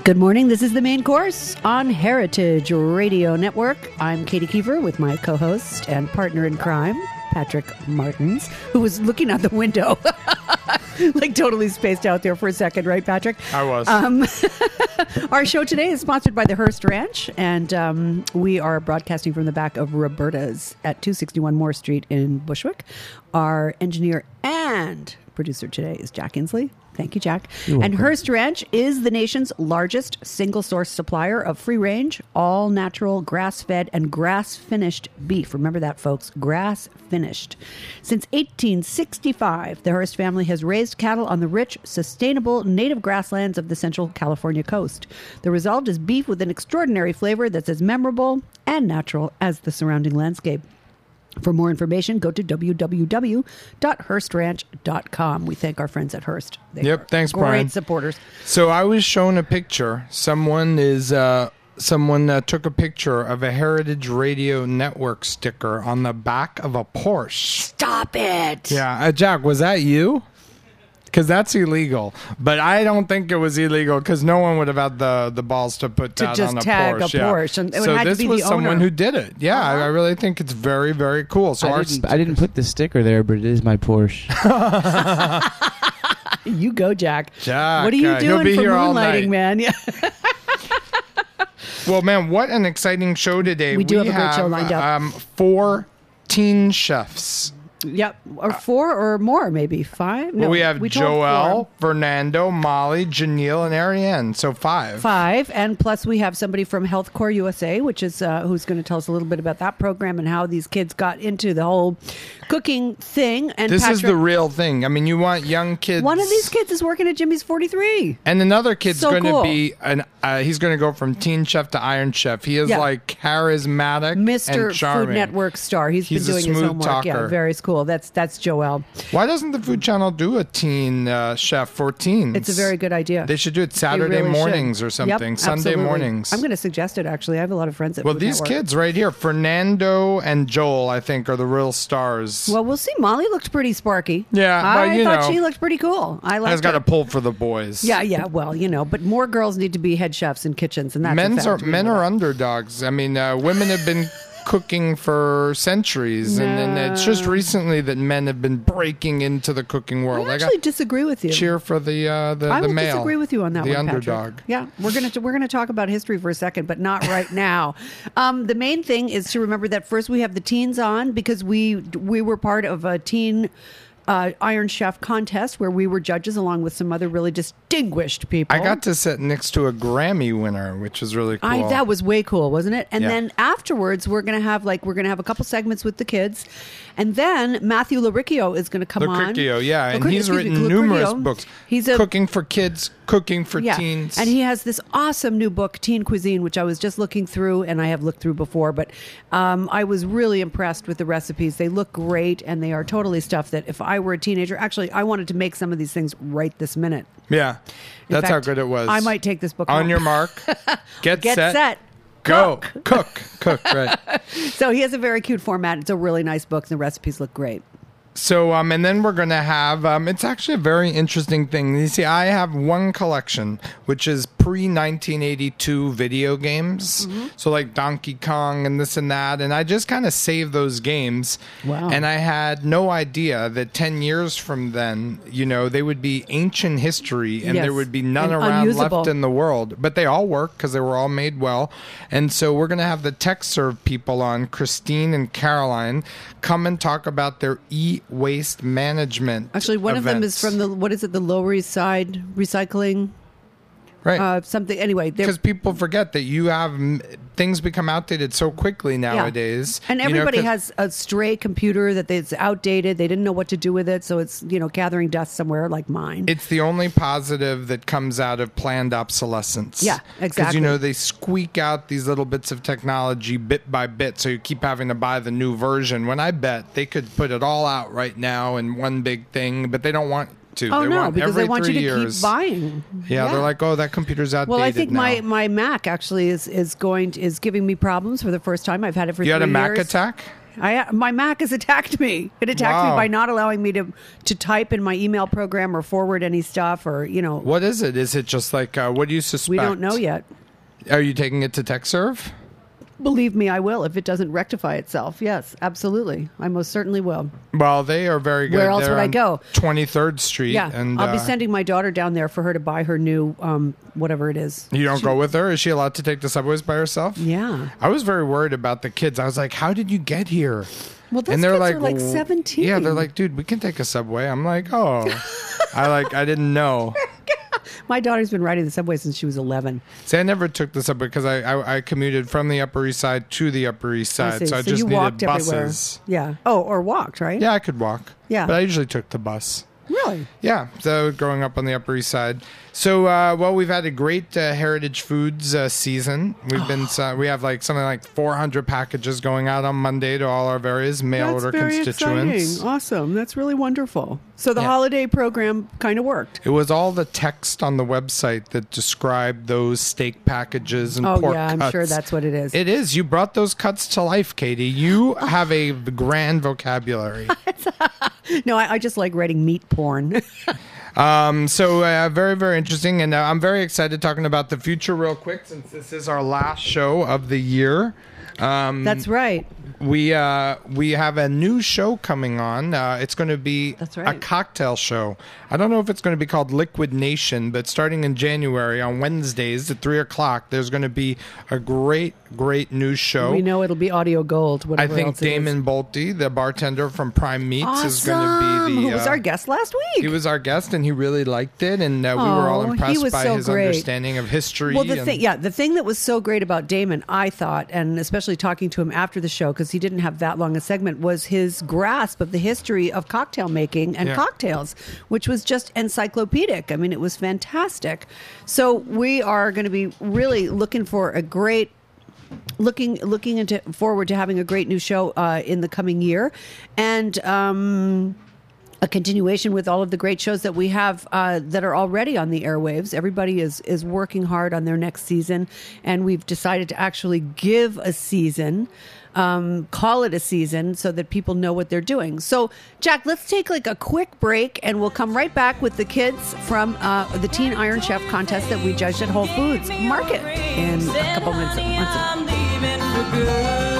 Good morning. This is the main course on Heritage Radio Network. I'm Katie Kiefer with my co-host and partner in crime, Patrick Martins, who was looking out the window, like totally spaced out there for a second, right, Patrick? I was. Our show today is sponsored by the Hearst Ranch, and we are broadcasting from the back of Roberta's at 261 Moore Street in Bushwick. Our engineer and producer today is Jack Inslee. Thank you, Jack. And Hearst Ranch is the nation's largest single-source supplier of free-range, all-natural, grass-fed, and grass-finished beef. Remember that, folks, grass-finished. Since 1865, the Hearst family has raised cattle on the rich, sustainable native grasslands of the Central California coast. The result is beef with an extraordinary flavor that's as memorable and natural as the surrounding landscape. For more information, go to www.hearstranch.com. We thank our friends at Hearst. Thanks, great Brian. Supporters. So I was shown a picture. Someone took a picture of a Heritage Radio Network sticker on the back of a Porsche. Stop it! Yeah, Jack, was that you? Because that's illegal. But I don't think it was illegal because no one would have had the balls to put that just on a tag Porsche. a Porsche. And it so had this to be was the someone owner. who did it. Yeah, I really think it's very, very cool. So I didn't put the sticker there, but it is my Porsche. You go, Jack. Jack, what are you he'll doing be for here all moonlighting, night. man? Yeah. Well, man, what an exciting show today. We do have a great show lined up. 4 teen chefs. Yep. Or 4 or more, maybe 5. No, Well, we have told 4. Joel, Fernando, Molly, Janelle, and Ariane. So 5. 5, and plus we have somebody from Health Corps USA, which is who's going to tell us a little bit about that program and how these kids got into the whole cooking thing. And This is Patrick, the real thing. I mean, you want young kids. one of these kids is working at Jimmy's 43. And another kid's So going to cool. be he's going to go from teen chef to iron chef. He is like charismatic Mr. and charming. Food Network star. He's been He's a doing his smooth homework. Yeah, talker. very cool. That's Joel. Why doesn't the Food Channel do a teen chef for teens? It's a very good idea. They should do it They Saturday really mornings should. or something. Yep, Sunday absolutely. mornings. I'm going to suggest it, actually. I have a lot of friends at Well, Food these Network. kids right here, Fernando and Joel, I think, are the real stars. Well, we'll see. Molly looked pretty sparky. Yeah, but, I you thought know, she looked pretty cool. I I liked just got her. to pull for the boys. Yeah. Well, but more girls need to be head chefs in kitchens, and that's a fact. Men are underdogs. I mean, women have been cooking for centuries, and then it's just recently that men have been breaking into the cooking world. I actually disagree with you. cheer for the I will male. disagree with you on that the one, underdog. Patrick. Yeah, we're gonna talk about history for a second, but not right now. The main thing is to remember that first we have the teens on because we were part of a teen Iron Chef contest where we were judges along with some other really distinguished people. I got to sit next to a Grammy winner, which was really cool. That was way cool, wasn't it? And Yeah. then afterwards, we're gonna have a couple segments with the kids, and then Matthew Laricchio is gonna come on. Laricchio, yeah, and he's Excuse me, written numerous Laricchio. books. He's a Cooking for kids, cooking for teens. and he has this awesome new book, Teen Cuisine, which I was just looking through, and I have looked through before, but I was really impressed with the recipes. They look great, and they are totally stuff that if I were a teenager, actually, I wanted to make some of these things right this minute. Yeah, In that's how fact, good it was. I might take this book On home. your mark, get set. go, cook, right. So he has a very cute format. It's a really nice book. And the recipes look great. So, and then we're going to have, it's actually a very interesting thing. You see, I have one collection, which is pre-1982 video games. Mm-hmm. So like Donkey Kong and this and that. And I just kind of saved those games. Wow. And I had no idea that 10 years from then, they would be ancient history and Yes. there would be none And around unusable. left in the world. But they all work because they were all made well. And so we're going to have the TechServe people on, Christine and Caroline, come and talk about their e-waste management. Actually, one of them is from the Lower East Side Recycling. Right. Something. Anyway, Because people forget that you have things become outdated so quickly nowadays. And You know, everybody 'cause- has a stray computer that's outdated. They didn't know what to do with it, so it's gathering dust somewhere, like mine. It's the only positive that comes out of planned obsolescence. Yeah, exactly. Because, they squeak out these little bits of technology bit by bit, so you keep having to buy the new version. When I bet they could put it all out right now in one big thing, but they don't want to. Oh, They no, want because they every want you 3 to years. keep buying. Yeah, they're like, oh, that computer's outdated Well, I think now. my Mac actually is giving me problems for the first time. I've had it for 3 You years. had a Mac attack? My Mac has attacked me. It attacked me Wow. by not allowing me to type in my email program or forward any stuff or, What is it? Is it just like, what do you suspect? we don't know yet. Are you taking it to TechServe? Believe me, I will if it doesn't rectify itself. Yes, absolutely. I most certainly will. Well, they are very good. Where else They're would I on go? 23rd Street. Yeah, And I'll be sending my daughter down there for her to buy her new whatever it is. You don't go with her? Is she allowed to take the subways by herself? Yeah. I was very worried about the kids. I was like, how did you get here? Well, those And they're kids like, are like "Well, 17. Yeah, they're like, dude, we can take a subway. I'm like, oh. I didn't know. My daughter's been riding the subway since she was 11. See, I never took the subway because I commuted from the Upper East Side to the Upper East I Side. see. So I So just you needed walked buses. everywhere. Yeah. Oh, or walked, right? Yeah, I could walk. Yeah. But I usually took the bus. Really? Yeah, so growing up on the Upper East Side. So, we've had a great Heritage Foods season. We've been we have like something like 400 packages going out on Monday to all our various mail That's order very constituents. exciting. Awesome. That's really wonderful. So the Yeah. holiday program kind of worked. It was all the text on the website that described those steak packages and Oh, pork yeah, I'm cuts. sure that's what it is. It is. You brought those cuts to life, Katie. You have a grand vocabulary. No, I just like writing meat porn. So very, very interesting. And I'm very excited talking about the future real quick since this is our last show of the year. That's right. We have a new show coming on. It's going to be That's right. a cocktail show. I don't know if it's going to be called Liquid Nation, but starting in January on Wednesdays at 3:00, there's going to be a great new show. We know it'll be audio gold. I Whatever think else it is. Damon Bolte, the bartender from Prime Meats, Awesome. is going to be the. Who was our guest last week? He was our guest, and he really liked it, and we were all Oh, he impressed was by so his great. understanding of history. Well, the and- thing that was so great about Damon, I thought, and especially talking to him after the show, because he didn't have that long a segment, was his grasp of the history of cocktail making and Yeah. cocktails, which was just encyclopedic. I mean, it was fantastic. So we are going to be really looking for a great. Looking forward to having a great new show in the coming year, and a continuation with all of the great shows that we have that are already on the airwaves. Everybody is working hard on their next season, and we've decided to actually give a season, call it a season, so that people know what they're doing. So, Jack, let's take like a quick break, and we'll come right back with the kids from the Teen Iron Chef contest that we judged at Whole Foods Market in a couple minutes. I'm leaving for good.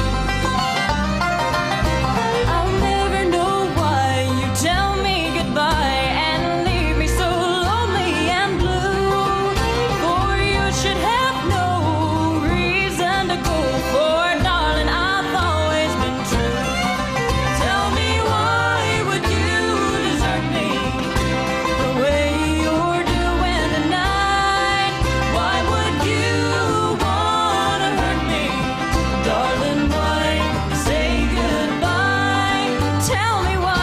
I'll never know why you tell me goodbye and leave me so lonely and blue. For you should have no reason to go for, darling, I've always been true. Tell me, why would you desert me the way you're doing tonight? Why would you wanna hurt me, darling? Why say goodbye? Tell me why.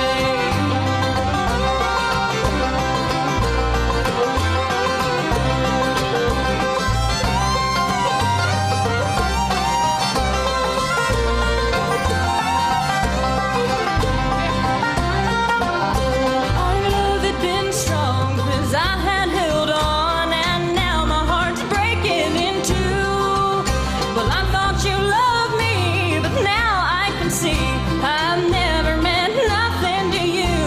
Our love had been strong 'cause I had held on, and now my heart's breaking in two. Well, I thought you loved me, but now I can see I've never meant nothing to you.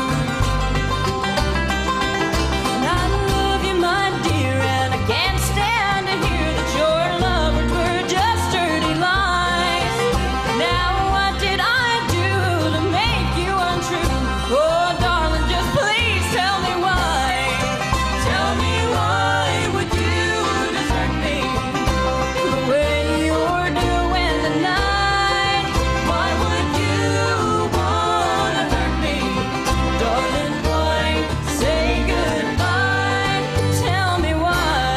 And I love you, my dear, and I can't stand to hear that your love words were just dirty lies. Now what did I do to make you untrue? Oh, darling, just please tell me why. Tell me, why would you desert me the way you're doing tonight? Why would you wanna hurt me, darling? Why say goodbye? Tell me why.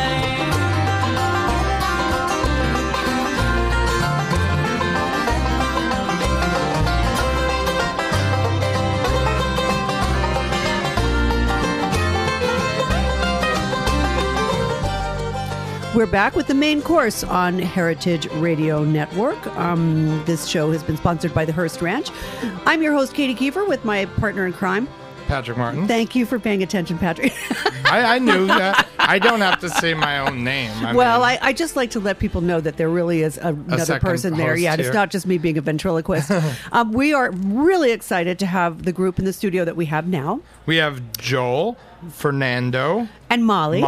We're back with the main course on Heritage Radio Network. This show has been sponsored by the Hearst Ranch. I'm your host, Katie Kiefer, with my partner in crime. Patrick Martin. Thank you for paying attention, Patrick. I knew that. I don't have to say my own name. Well, mean, I just like to let people know that there really is another second person there. host Yeah, it's here. not just me being a ventriloquist. We are really excited to have the group in the studio that we have now. we have Joel, Fernando, And Molly.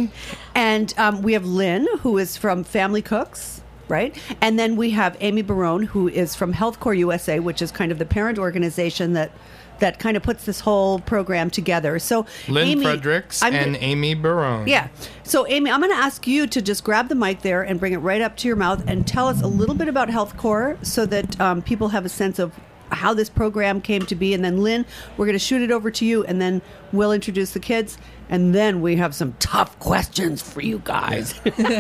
and And we have Lynn, who is from Family Cooks, right? And then we have Amy Barone, who is from Health Corps USA, which is kind of the parent organization that kind of puts this whole program together. So Lynn Amy, Fredericks, I'm and gonna- Amy Barone. yeah. So, Amy, I'm going to ask you to just grab the mic there and bring it right up to your mouth and tell us a little bit about Health Corps so that people have a sense of how this program came to be. And then, Lynn, we're going to shoot it over to you, and then we'll introduce the kids. And then we have some tough questions for you guys.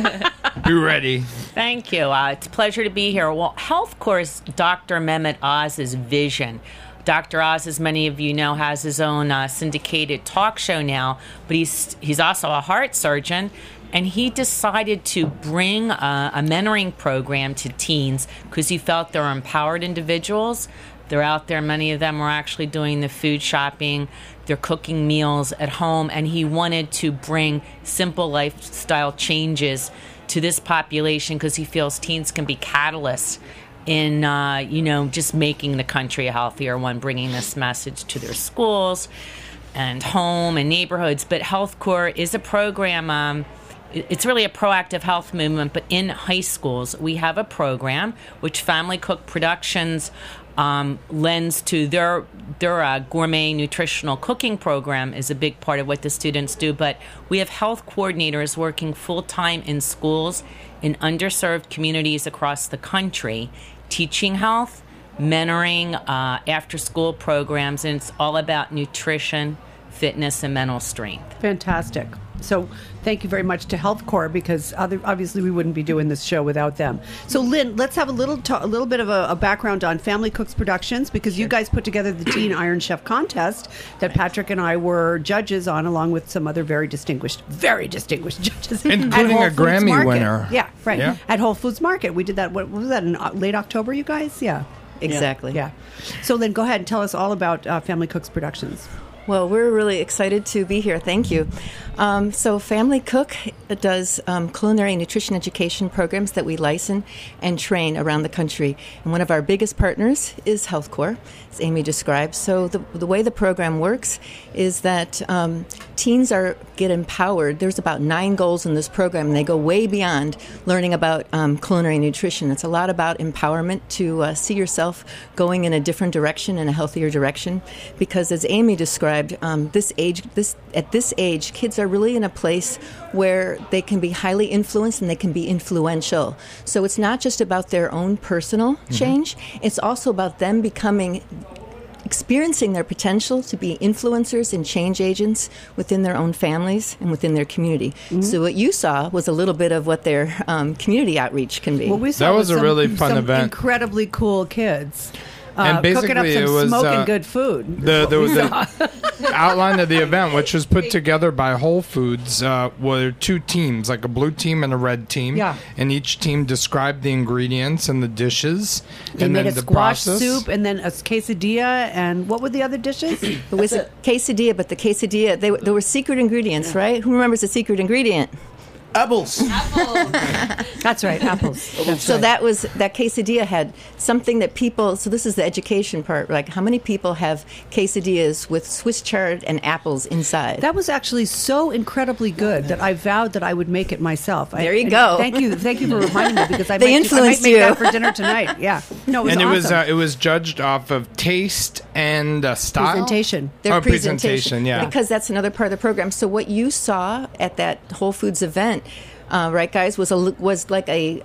Be ready. Thank you. It's a pleasure to be here. Well, Health Corps is Dr. Mehmet Oz's vision. Dr. Oz, as many of you know, has his own syndicated talk show now, but he's also a heart surgeon, and he decided to bring a mentoring program to teens because he felt they're empowered individuals. They're out there. Many of them are actually doing the food shopping. They're cooking meals at home, and he wanted to bring simple lifestyle changes to this population because he feels teens can be catalysts in, just making the country a healthier one, bringing this message to their schools and home and neighborhoods. But Health Corps is a program, it's really a proactive health movement, but in high schools, we have a program which Family Cook Productions lends to their gourmet nutritional cooking program is a big part of what the students do. But we have health coordinators working full-time in schools in underserved communities across the country, teaching health, mentoring, after-school programs, and it's all about nutrition, fitness, and mental strength. Fantastic. So thank you very much to Health Corps, because obviously we wouldn't be doing this show without them. So Lynn, let's have a little bit of a background on Family Cooks Productions, because you guys put together the Teen Iron Chef contest that Patrick and I were judges on, along with some other very distinguished judges, Including at Whole a Foods Grammy Market. winner. Yeah, right. Yeah. At Whole Foods Market, we did that. What was that, in late October? You guys, yeah. Exactly. Yeah. So Lynn, go ahead and tell us all about Family Cooks Productions. Well, we're really excited to be here. Thank you. So Family Cook does culinary nutrition education programs that we license and train around the country. And one of our biggest partners is Health Corps, as Amy described. So the way the program works is that teens get empowered. There's about 9 goals in this program, and they go way beyond learning about culinary nutrition. It's a lot about empowerment to see yourself going in a different direction, in a healthier direction. Because as Amy described, at this age, kids are really in a place where they can be highly influenced and they can be influential. So it's not just about their own personal change, it's also about them experiencing their potential to be influencers and change agents within their own families and within their community. So what you saw was a little bit of what their community outreach can be. What we saw That was a some- really fun some event. Incredibly cool kids. And cooking up basically some it was, smoking good food. The outline of the event, which was put together by Whole Foods, were 2 teams, like a blue team and a red team. Yeah. And each team described the ingredients and the dishes. They and made then a the squash process. soup and then a quesadilla, and what were the other dishes? It was a quesadilla, but the quesadilla, there were secret ingredients, right? Who remembers the secret ingredient? Apples. That's right, apples. So that quesadilla had something that people, so this is the education part, like how many people have quesadillas with Swiss chard and apples inside? That was actually so incredibly good that I vowed that I would make it myself. There you go. Thank you for reminding me, because I They might influenced make you. that for dinner tonight. Yeah, no, it was And awesome. it was judged off of taste and style. Presentation. Their presentation, yeah. Because that's another part of the program. So what you saw at that Whole Foods event, right, guys, was like a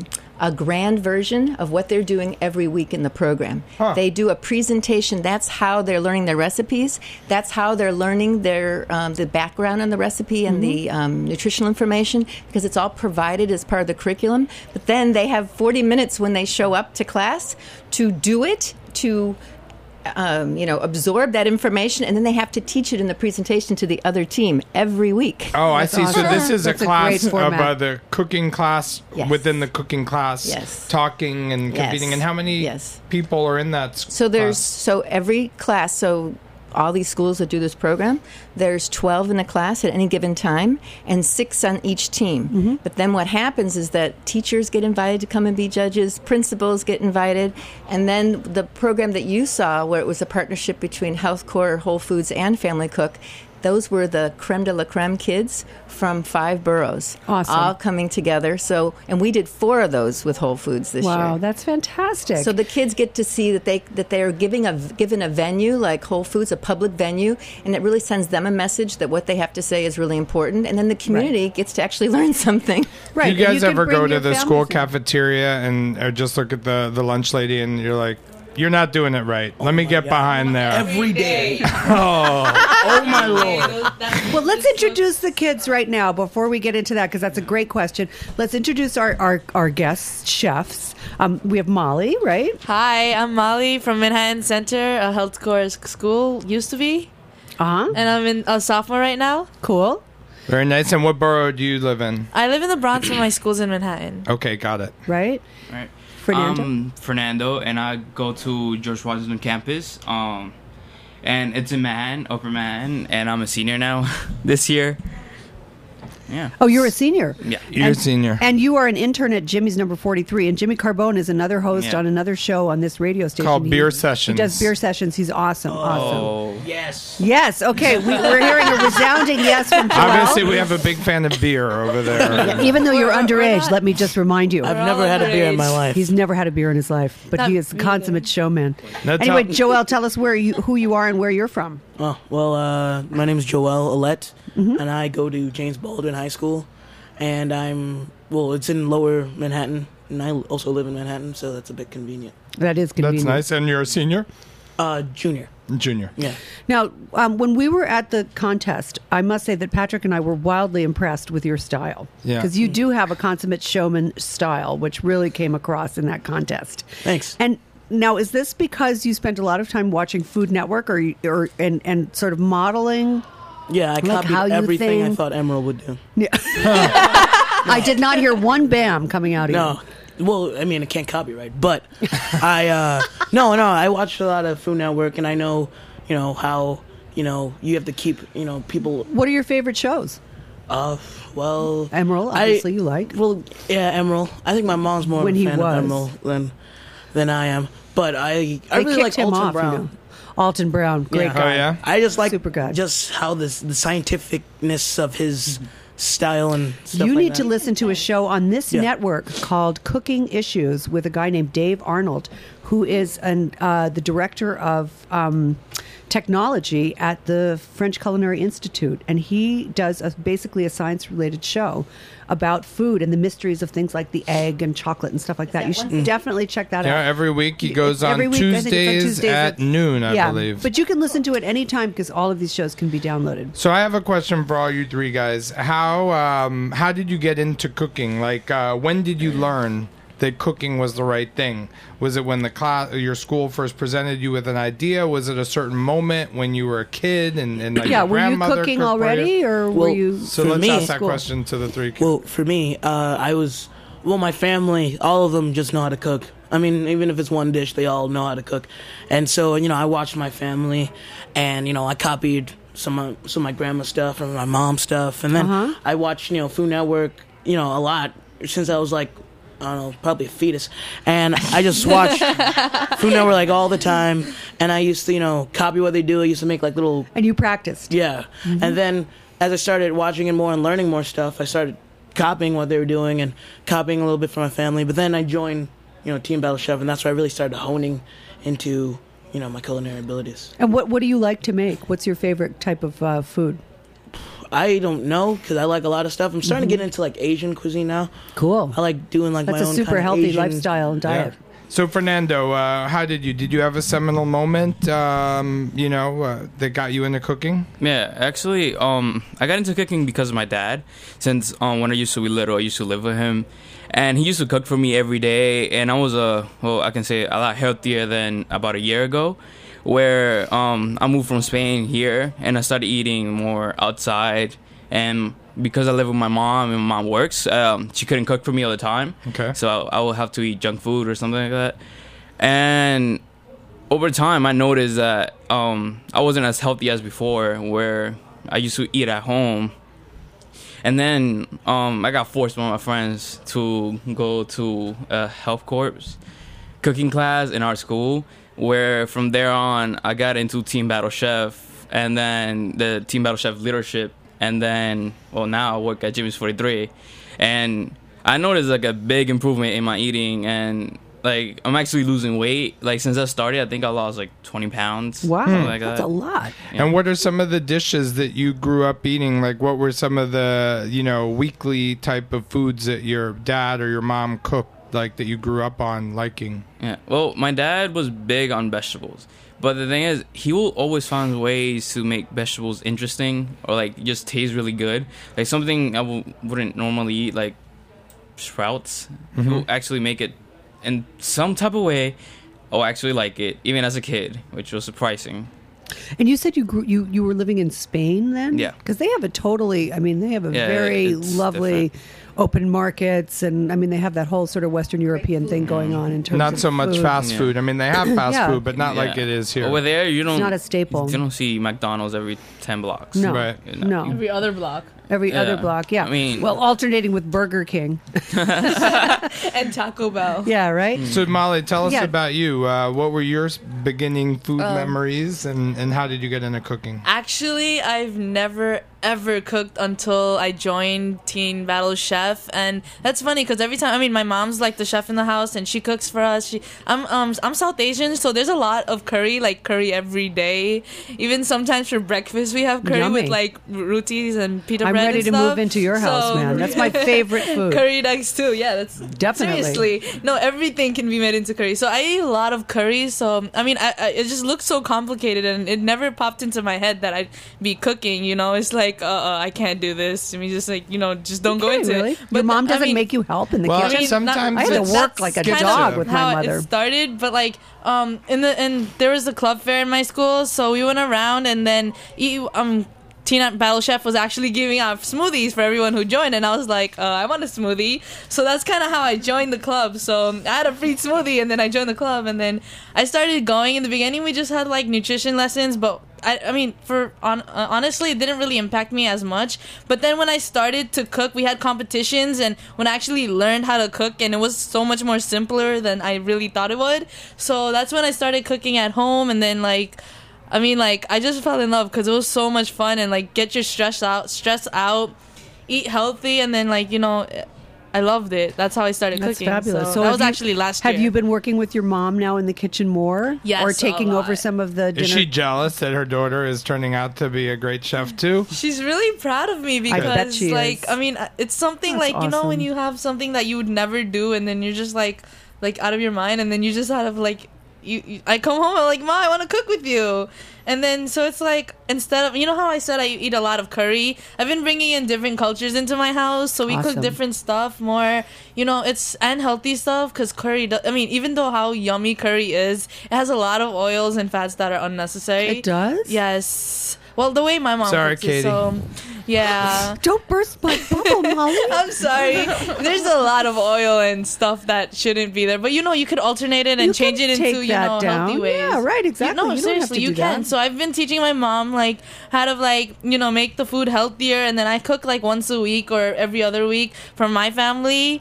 grand version of what they're doing every week in the program. They do a presentation. That's how they're learning their recipes. That's how they're learning their the background on the recipe and the nutritional information, because it's all provided as part of the curriculum. But then they have 40 minutes when they show up to class to do it, to absorb that information, and then they have to teach it in the presentation to the other team every week. Oh, I That's see. awesome. So this is That's a a class great of format. the cooking class Yes. within the cooking class, Yes. talking and Yes. competing. And how many Yes. people are in that So there's class? so every class. So all these schools that do this program, there's 12 in a class at any given time and 6 on each team. But then what happens is that teachers get invited to come and be judges, principals get invited, and then the program that you saw where it was a partnership between Health Corps, Whole Foods, and Family Cook, those were the creme de la creme kids from 5 boroughs, Awesome. all coming together. So, and we did 4 of those with Whole Foods this year. Wow, that's fantastic. So the kids get to see that they are given a venue like Whole Foods, a public venue, and it really sends them a message that what they have to say is really important. And then the community gets to actually learn something. right. Do you and guys can ever bring go to your the school families in. cafeteria and or just look at the lunch lady and you're like, you're not doing it right. Let me get behind there. Every day. Oh my Lord. Well, let's introduce the kids right now before we get into that, because that's a great question. Let's introduce our guest chefs. We have Molly, right? Hi, I'm Molly from Manhattan Center, a health corps school, used to be. Uh-huh. And I'm in a sophomore right now. Cool. Very nice. And what borough do you live in? I live in the Bronx, but my school's in Manhattan. Okay, got it. Right? Right. Fernando? I'm Fernando, and I go to George Washington campus. And it's in Manhattan, Upper Manhattan, and I'm a senior now this year. Yeah. Oh, you're a senior. Yeah. You're a senior. And you are an intern at Jimmy's Number 43. And Jimmy Carbone is another host Yeah. on another show on this radio station. Called Beer Sessions. He does beer sessions. He's awesome. Awesome. Oh. Yes. Yes. Okay. We're hearing a resounding yes from Joel. Obviously, we have a big fan of beer over there. Even though you're We're underage, not- let me just remind you. I've never had a beer in my life. He's never had a beer in his life, but Not he is a me consummate showman. No, Anyway, tell- Joel, tell us who you are and where you're from. Oh, well, my name is Joel Alette, and I go to James Baldwin High School. And it's in Lower Manhattan, and I also live in Manhattan, so that's a bit convenient. That is convenient. That's nice. And you're a senior? Junior. Junior. Yeah. Now, when we were at the contest, I must say that Patrick and I were wildly impressed with your style. Yeah. Because you do have a consummate showman style, which really came across in that contest. Thanks. And now, is this because you spent a lot of time watching Food Network, and sort of modeling? Yeah, I Like copied how you everything I think- thought Emerald would do. I did not hear one bam coming out of No. Well, I mean, I can't copyright, but I watched a lot of Food Network, and I know, how, you have to keep, people, you. What are your favorite shows? well... Emerald, obviously, you like. Well, yeah, Emerald. I think my mom's more When of a he fan was. of Emerald than I am. But I They really like kicked him Alton off, Brown. you know. Alton Brown, great Yeah. guy. Oh, yeah? I just like Super guy. just how the scientificness of his style and stuff You like need to that. listen to a show on this Yeah. network called Cooking Issues with a guy named Dave Arnold, who is the director of technology at the French Culinary Institute. And he does basically a science-related show about food and the mysteries of things like the egg and chocolate and stuff like that. You should definitely check that Yeah, out. every week he goes on Every week, I think it's on Tuesdays at noon, I believe. But you can listen to it anytime because all of these shows can be downloaded. So I have a question for all you three guys. How did you get into cooking? Like, when did you learn that cooking was the right thing? Was it when your school first presented you with an idea? Was it a certain moment when you were a kid and like Yeah, your were you grandmother cooking cooked for already, you? or were Well, you? So For let's me- ask that School. question to the three kids. Well, for me, my family, all of them just know how to cook. I mean, even if it's one dish, they all know how to cook. And so, I watched my family, and, I copied some of my grandma's stuff and my mom's stuff. And then I watched, Food Network, a lot since I was like, I don't know, probably a fetus. And I just watched Food Network like all the time. And I used to, copy what they do. I used to make like little And you practiced. yeah. And then as I started watching it more and learning more stuff, I started copying what they were doing and copying a little bit from my family. But then I joined, Team Battle Chef, and that's where I really started honing into, my culinary abilities. And what do you like to make? What's your favorite type of food? I don't know, because I like a lot of stuff. I'm starting to get into like Asian cuisine now. Cool. I like doing like That's my a own super kind of healthy Asian- lifestyle and Yeah. diet. So Fernando, how did you have a seminal moment, that got you into cooking? Yeah, actually, I got into cooking because of my dad. Since when I used to be little, I used to live with him, and he used to cook for me every day. And I was I can say a lot healthier than about a year ago, where I moved from Spain here, and I started eating more outside. And because I live with my mom and my mom works, she couldn't cook for me all the time. Okay. So I will have to eat junk food or something like that. And over time, I noticed that I wasn't as healthy as before, where I used to eat at home. And then I got forced by my friends to go to a health corps cooking class in our school, where from there on, I got into Team Battle Chef, and then the Team Battle Chef leadership, and then, well, now I work at Jimmy's 43. And I noticed, like, a big improvement in my eating, and like, I'm actually losing weight. Like, since I started, I think I lost like 20 pounds. Wow, something like that's that. a lot. And what are some of the dishes that you grew up eating? Like, what were some of the, weekly type of foods that your dad or your mom cooked, like, that you grew up on liking? Yeah. Well, my dad was big on vegetables. But the thing is, he will always find ways to make vegetables interesting or, like, just taste really good. Like, something I wouldn't normally eat, like sprouts. He'll actually make it in some type of way. I'll actually like it, even as a kid, which was surprising. And you said you were living in Spain then? Yeah. Because they have they have a Yeah, very it's lovely different. open markets, and I mean they have that whole sort of Western European thing going on in terms Not of so much food. fast Yeah. food. I mean, they have fast Yeah. food, but not like Yeah. it is here. Over there, you don't. It's not a staple. You don't see McDonald's every 10 blocks. No, Right. no. Every other block. Every other Yeah. block, yeah. I mean- well, alternating with Burger King. And Taco Bell. Yeah, right? So, Molly, tell us Yeah. about you. What were your beginning food memories, and how did you get into cooking? Actually, I've never ever cooked until I joined Teen Battle Chef, and that's funny because every time, I mean, my mom's like the chef in the house, and she cooks for us. I'm South Asian, so there's a lot of curry, like curry every day. Even sometimes for breakfast, we have curry Yummy. with like rotis and pita I'm bread. ready and to stuff. move into your house, So- man. That's my favorite food. Curry eggs too. Yeah, that's Definitely. seriously no. Everything can be made into curry. So I eat a lot of curry. So I mean, it just looks so complicated, and it never popped into my head that I'd be cooking. It's like I can't do this. I mean, just like just don't go Okay, into really? it. Your mom doesn't I mean, make you help in the Well, kitchen? I mean, sometimes I had to it's work like a kind dog of with how my mother. it started, but like and there was a club fair in my school, so we went around, and then Teen Battle Chef was actually giving out smoothies for everyone who joined, and I was like, I want a smoothie. So that's kind of how I joined the club. So I had a free smoothie, and then I joined the club, and then I started going. In the beginning, we just had like nutrition lessons, but I mean, honestly, it didn't really impact me as much. But then when I started to cook, we had competitions, and when I actually learned how to cook, and it was so much more simpler than I really thought it would. So that's when I started cooking at home, and then I just fell in love because it was so much fun, and like get your stress out, eat healthy, and then I loved it. That's how I started That's cooking. fabulous. So that was have you- actually last year. Have you been working with your mom now in the kitchen more? Yes, Or a taking over lot. some of the dinner? Is she jealous that her daughter is turning out to be a great chef too? She's really proud of me because, bet she is. I mean, it's something That's when awesome. you have something that you would never do, and then you're just like out of your mind, and then you just out of I come home, I'm like, Ma, I want to cook with you. And then, so it's like, instead of, how I said I eat a lot of curry, I've been bringing in different cultures into my house. So we Awesome. cook different stuff more, and healthy stuff. Because curry, even though how yummy curry is, it has a lot of oils and fats that are unnecessary. It does? Yes. Well, the way my mom Sorry, cooks it, Katie. so, yeah. Don't burst my bubble, Molly. I'm sorry. There's a lot of oil and stuff that shouldn't be there. But you could alternate it and You change can it into, take that down. healthy ways. Yeah, right, exactly. No, You don't have seriously, to you do can. that. So I've been teaching my mom how to make the food healthier, and then I cook once a week or every other week for my family.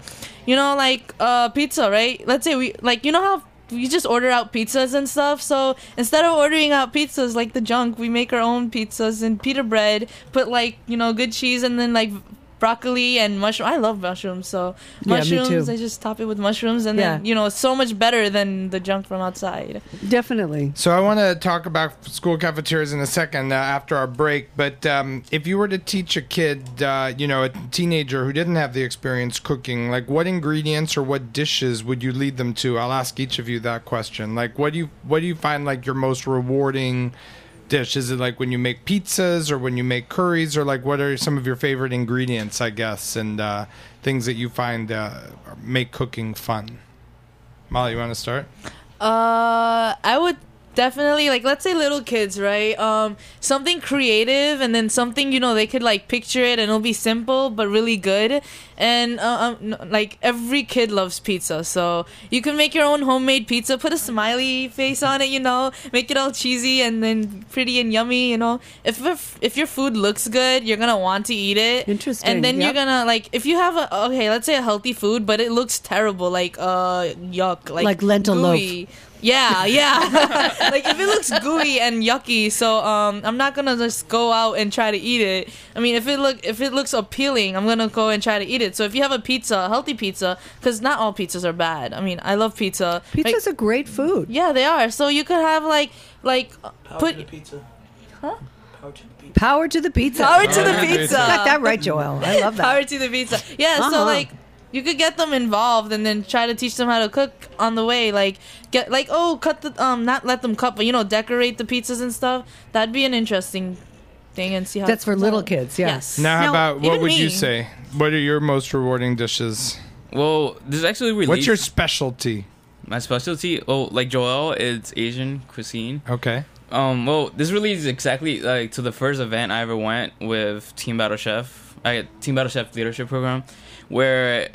Pizza, right? Let's say we how you just order out pizzas and stuff. So instead of ordering out pizzas like the junk, we make our own pizzas and pita bread, put good cheese, and then broccoli and mushroom. I love mushrooms, so Yeah, me mushrooms, too. I just top it with mushrooms, and Yeah. then it's so much better than the junk from outside. Definitely. So I want to talk about school cafeterias in a second after our break. But if you were to teach a kid, a teenager who didn't have the experience cooking, like what ingredients or what dishes would you lead them to? I'll ask each of you that question. Like, what do you find like your most rewarding dish? Is it like when you make pizzas or when you make curries, or like what are some of your favorite ingredients, I guess, and things that you find make cooking fun? Molly, you want to start? I would definitely, like, let's say little kids, right? Something creative, and then something, they could like picture it, and it'll be simple but really good. And like, every kid loves pizza, so you can make your own homemade pizza. Put a smiley face on it, make it all cheesy and then pretty and yummy. If your food looks good, you're gonna want to eat it. Interesting, And then yep. you're gonna, like, if you have let's say a healthy food, but it looks terrible, like yuck, Like lentil gooey. Yeah. Like, if it looks gooey and yucky, so I'm not gonna just go out and try to eat it. I mean, if it looks appealing, I'm gonna go and try to eat it. So if you have a healthy pizza, because not all pizzas are bad. I mean, I love pizza. Pizza's a great food. Yeah, they are. So you could have put pizza. Huh? Power to the pizza. Power to the pizza. Got that right, Joelle. I love that. Power to the pizza. Yeah, so Uh-huh. like, you could get them involved and then try to teach them how to cook on the way. Like, cut the not let them cut, but decorate the pizzas and stuff. That'd be an interesting thing, and see how That's for it little goes. kids, yeah. Yes. Now, how about what even would you me. say? What are your most rewarding dishes? Well, this is actually released. What's your specialty? My specialty? Oh, like Joel, it's Asian cuisine. Okay. Well, this really is exactly like to the first event I ever went with Team Battle Chef. Team Battle Chef leadership program, where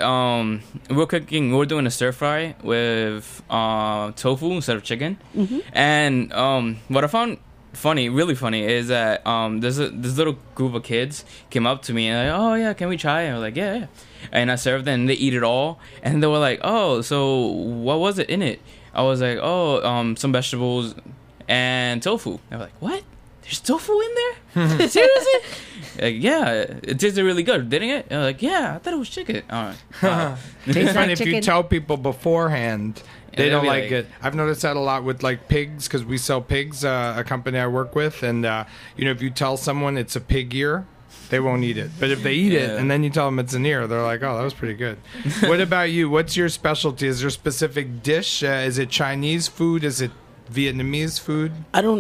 we're doing a stir fry with tofu instead of chicken. Mm-hmm. And what I found really funny, is that this little group of kids came up to me and like, oh yeah, can we try? And I was like, yeah. And I served them, and they eat it all, and they were like, oh, so what was it in it? I was like, oh, some vegetables and tofu. They were like, what? There's tofu in there? Seriously? Like, yeah, it tasted really good, didn't it? And I was like, yeah, I thought it was chicken. All right. It's Tastes funny like if you chicken. tell people beforehand, they they'll don't be like like- it. I've noticed that a lot with like pigs, because we sell pigs, a company I work with, and if you tell someone it's a pig ear, they won't eat it. But if they eat it Yeah. and then you tell them it's an ear, they're like, oh, that was pretty good. What about you? What's your specialty? Is there a specific dish? Is it Chinese food? Is it Vietnamese food?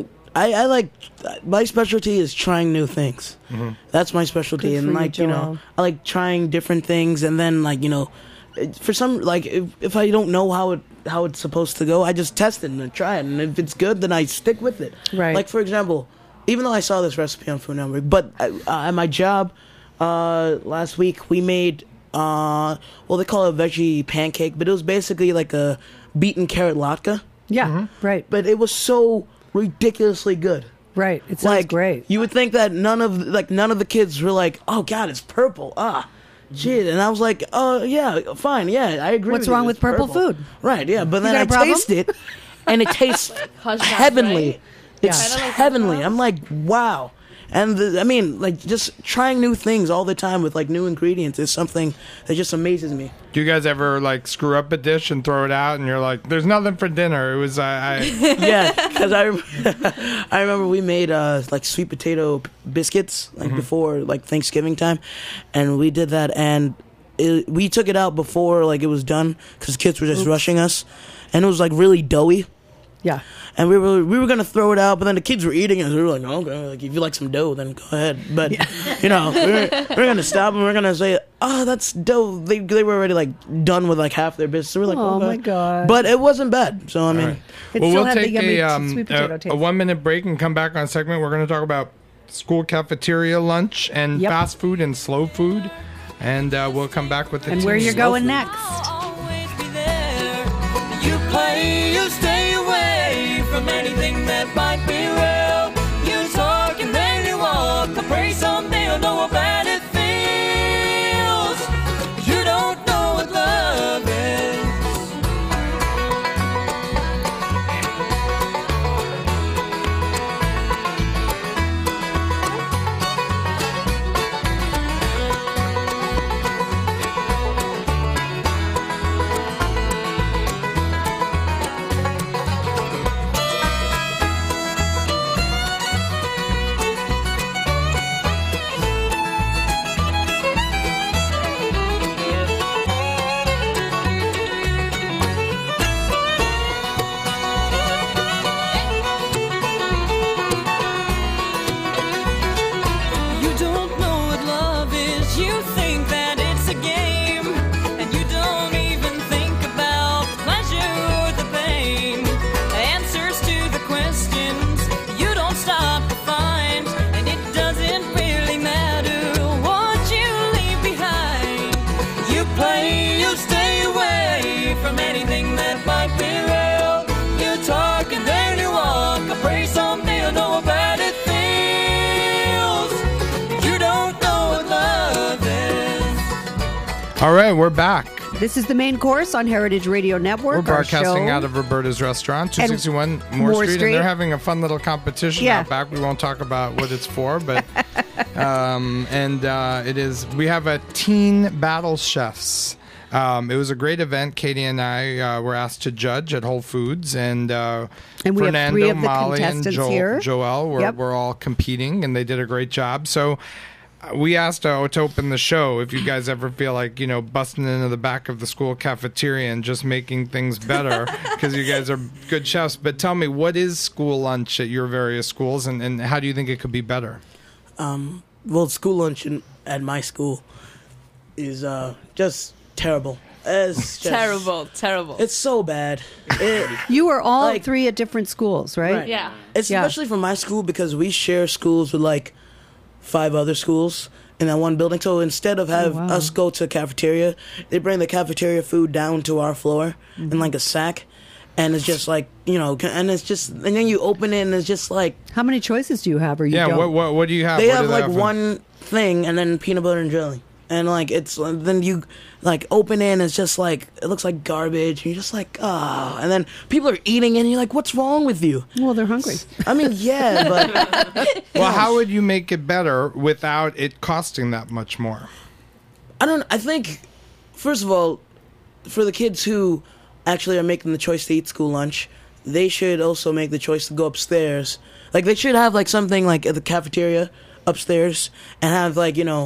I like, my specialty is trying new things. That's my specialty. Good for And you, like, Joel. I like trying different things, and then like, for some, like, if I don't know how it's supposed to go, I just test it and try it, and if it's good, then I stick with it. Right. Like, for example, even though I saw this recipe on Food Network, but at my job last week we made they call it a veggie pancake, but it was basically like a beaten carrot latke. Yeah, right. But it was so ridiculously good. Right. It sounds Like, great. You would think that none of the kids were like, "Oh God, it's purple." Shit. And I was like, "Oh yeah, fine, yeah, I agree." What's with you, wrong it's with purple food? Right? Yeah, but then got I a problem? taste it, and it tastes Hush Hush, heavenly. right? It's Kinda like heavenly. Hush Hush? I'm like, wow. And I mean, like, just trying new things all the time with like new ingredients is something that just amazes me. Do you guys ever like screw up a dish and throw it out, and you're like, "There's nothing for dinner"? It was Yeah, because I remember we made like sweet potato biscuits like before like Thanksgiving time, and we did that, and we took it out before like it was done because kids were just rushing us, and it was like really doughy. Yeah. And we were gonna throw it out, but then the kids were eating it. So we were like, okay, like if you like some dough, then go ahead. But we're gonna stop and we're gonna say, oh, that's dough. They were already like done with like half their business. So we're like, Oh, okay. my God. But it wasn't bad. So I mean, It well, still we'll had the take yummy sweet potato a taste. 1 minute break and come back on a segment. We're going to talk about school cafeteria lunch and Yep. fast food and slow food, and we'll come back with the And where team you're slow going food. next. Always be there. You play, you stay away from anything that might be real. You talk and then you walk. I pray someday you'll know how bad it feels. You don't know what love is. All right, we're back. This is the main course on Heritage Radio Network. We're broadcasting our show. out of Roberta's Restaurant, 261 Moore Street, and they're having a fun little competition out back. We won't talk about what it's for, but it is. We have a teen battle chefs. It was a great event. Katie and I were asked to judge at Whole Foods, and we have Fernando, 3 of the Molly, and contestants here. Joel were all competing, and they did a great job. So we asked to open the show if you guys ever feel like, busting into the back of the school cafeteria and just making things better because you guys are good chefs. But tell me, what is school lunch at your various schools, and how do you think it could be better? Well, school lunch at my school is just terrible. It's just, Terrible. It's so bad. You are all 3 at different schools, right? Right. Yeah. It's especially for my school because we share schools with 5 other schools in that one building. So instead of have us go to a cafeteria, they bring the cafeteria food down to our floor in a sack. And it's just and then you open it and it's just How many choices do you have? Or you Yeah, don't? what do you have? they What do have one thing and then peanut butter and jelly. And it's then you open it and it's just it looks like garbage. And you're just and then people are eating it and you're like, what's wrong with you? Well, they're hungry. I mean, yeah, but Well, how would you make it better without it costing that much more? I think, first of all, for the kids who actually are making the choice to eat school lunch, they should also make the choice to go upstairs. They should have something at the cafeteria upstairs and have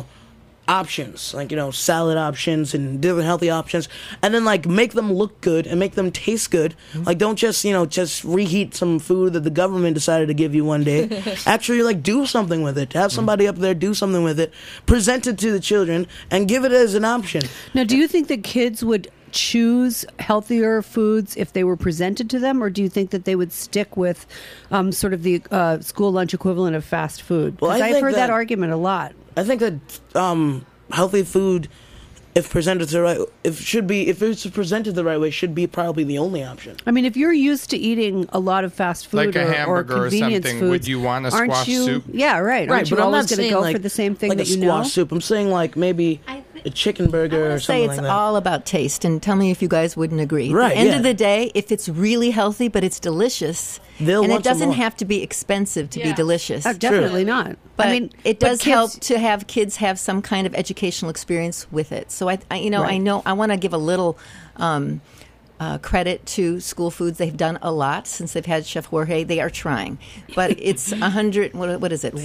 options, salad options and different healthy options, and then make them look good and make them taste good. Don't just just reheat some food that the government decided to give you one day. Actually do something with it. Have somebody up there do something with it, present it to the children and give it as an option. Now, do you think that kids would choose healthier foods if they were presented to them, or do you think that they would stick with sort of the school lunch equivalent of fast food? Well, Because I've heard that that argument a lot. I think that healthy food, if presented the right, if it's presented the right way, should be probably the only option. I mean, if you're used to eating a lot of fast food Like a or hamburger or convenience something, foods, would you want a aren't squash you, soup? Yeah, right. Aren't you but I'm always not going to saying go for the same thing that a you know? squash soup. I'm saying maybe a chicken burger or I something say like it's that. all about taste, and tell me if you guys wouldn't agree. Right, At the end yeah. of the day, if it's really healthy but it's delicious, They'll and want it some doesn't more. have to be expensive to be Yeah. delicious. Definitely not. But I mean, it but does kids- help to have kids have some kind of educational experience with it. So I Right. I want to give a little credit to School Foods. They've done a lot since they've had Chef Jorge. They are trying, but it's 100. What is it?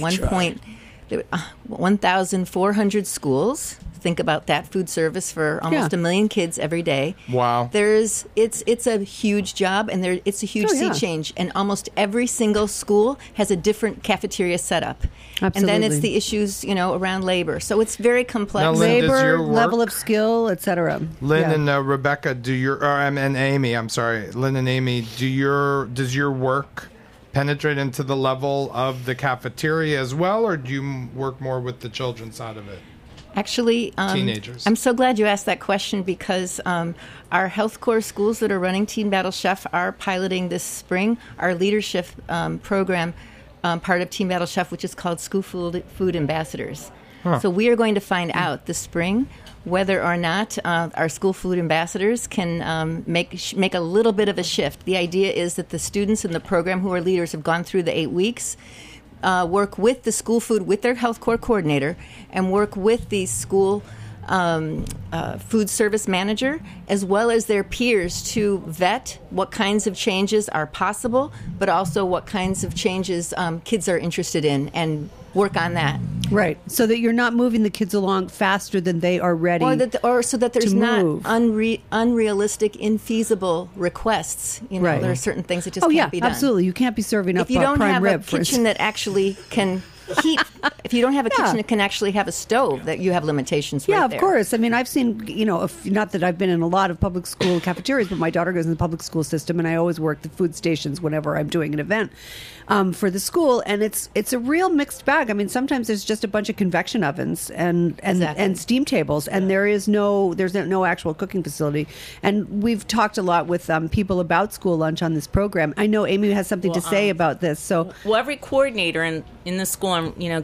1,400 schools. Think about that food service for almost 1 million kids every day. Wow. It's a huge job, and it's a huge sea change. And almost every single school has a different cafeteria setup. And then it's Absolutely. the issues, around labor. So it's very complex. Now, Lynn, does labor, your work- level of skill, etc. Lynn and Rebecca, and Amy, I'm sorry, Lynn and Amy, does your work penetrate into the level of the cafeteria as well, or do you work more with the children's side of it? Actually, Teenagers. I'm so glad you asked that question because our health core schools that are running Teen Battle Chef are piloting this spring our leadership program, part of Teen Battle Chef, which is called School Food Ambassadors. So we are going to find out this spring whether or not our school food ambassadors can make a little bit of a shift. The idea is that the students in the program who are leaders have gone through the 8 weeks, work with the school food, with their health core coordinator, and work with the school food service manager, as well as their peers, to vet what kinds of changes are possible, but also what kinds of changes kids are interested in, and work on that. Right, so that you're not moving the kids along faster than they are ready. Or so that there's to not move. unrealistic, infeasible requests. Right. There are certain things that just Oh can't yeah, be done. absolutely. You can't be serving up If you don't prime have rib, a for kitchen that actually can heat, if you don't have a kitchen that can actually have a stove, that you have limitations. Yeah, right of there. course. I mean, I've seen, not that I've been in a lot of public school cafeterias, but my daughter goes in the public school system, and I always work the food stations whenever I'm doing an event for the school, and it's a real mixed bag. I mean, sometimes there's just a bunch of convection ovens and Exactly. steam tables, and there's no actual cooking facility. And we've talked a lot with people about school lunch on this program. I know Amy has something to say about this. So Well, every coordinator in the school, and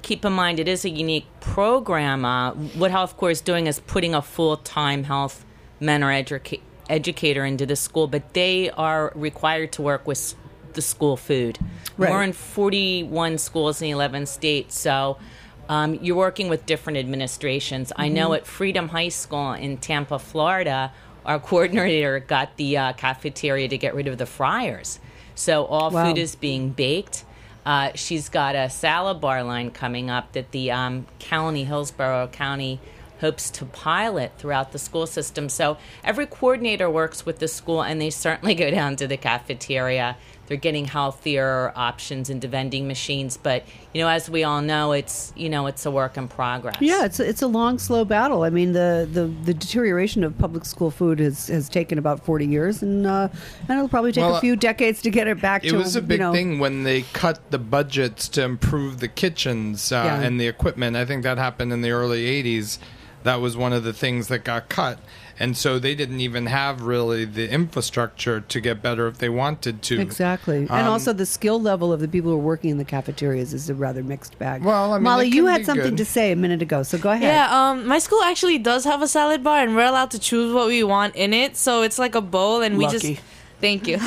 keep in mind it is a unique program. What Health Corps is doing is putting a full-time health mentor educator into the school, but they are required to work with the school food. Right. We're in 41 schools in 11 states, so you're working with different administrations. I know at Freedom High School in Tampa, Florida, our coordinator got the cafeteria to get rid of the fryers. So all Wow. food is being baked. She's got a salad bar line coming up that the county, Hillsborough County, hopes to pilot throughout the school system. So every coordinator works with the school, and they certainly go down to the cafeteria. They're getting healthier options into vending machines. But, as we all know, it's a work in progress. Yeah, it's a long, slow battle. I mean, the deterioration of public school food has taken about 40 years, and it'll probably take a few decades to get it back to. It was a big thing when they cut the budgets to improve the kitchens and the equipment. I think that happened in the early 80s. That was one of the things that got cut. And so they didn't even have really the infrastructure to get better if they wanted to. Exactly. And also the skill level of the people who are working in the cafeterias is a rather mixed bag. Well, I mean, Molly, it you can had be something good. to say a minute ago, so go ahead. Yeah, my school actually does have a salad bar, and we're allowed to choose what we want in it. So it's like a bowl, and we Lucky. just. Thank you.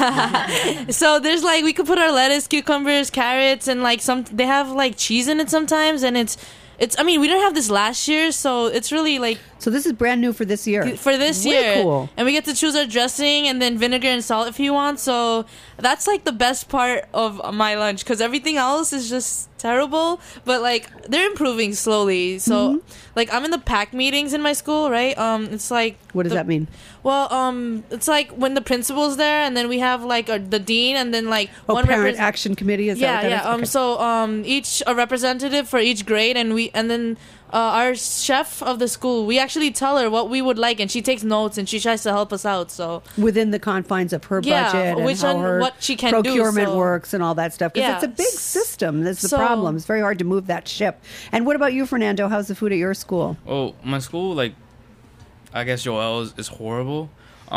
So there's we could put our lettuce, cucumbers, carrots, and they have cheese in it sometimes, and it's. I mean, we didn't have this last year, so it's really So this is brand new for this year. for this Way year. cool. And we get to choose our dressing and then vinegar and salt if you want. So that's the best part of my lunch, because everything else is just terrible. But they're improving slowly. So I'm in the PAC meetings in my school, right? It's What does that mean? Well, it's when the principal's there, and then we have the dean, and then one Parent Action Committee, is that what that is? Okay. So each a representative for each grade, and then our chef of the school, we actually tell her what we would like, and she takes notes and she tries to help us out. So Within the confines of her Yeah, budget which and how and her what she can do, procurement so- works and all that stuff. Because Yeah. it's a big system. That's the So- problem. It's very hard to move that ship. And what about you, Fernando? How's the food at your school? Oh, my school, I guess Joel is horrible.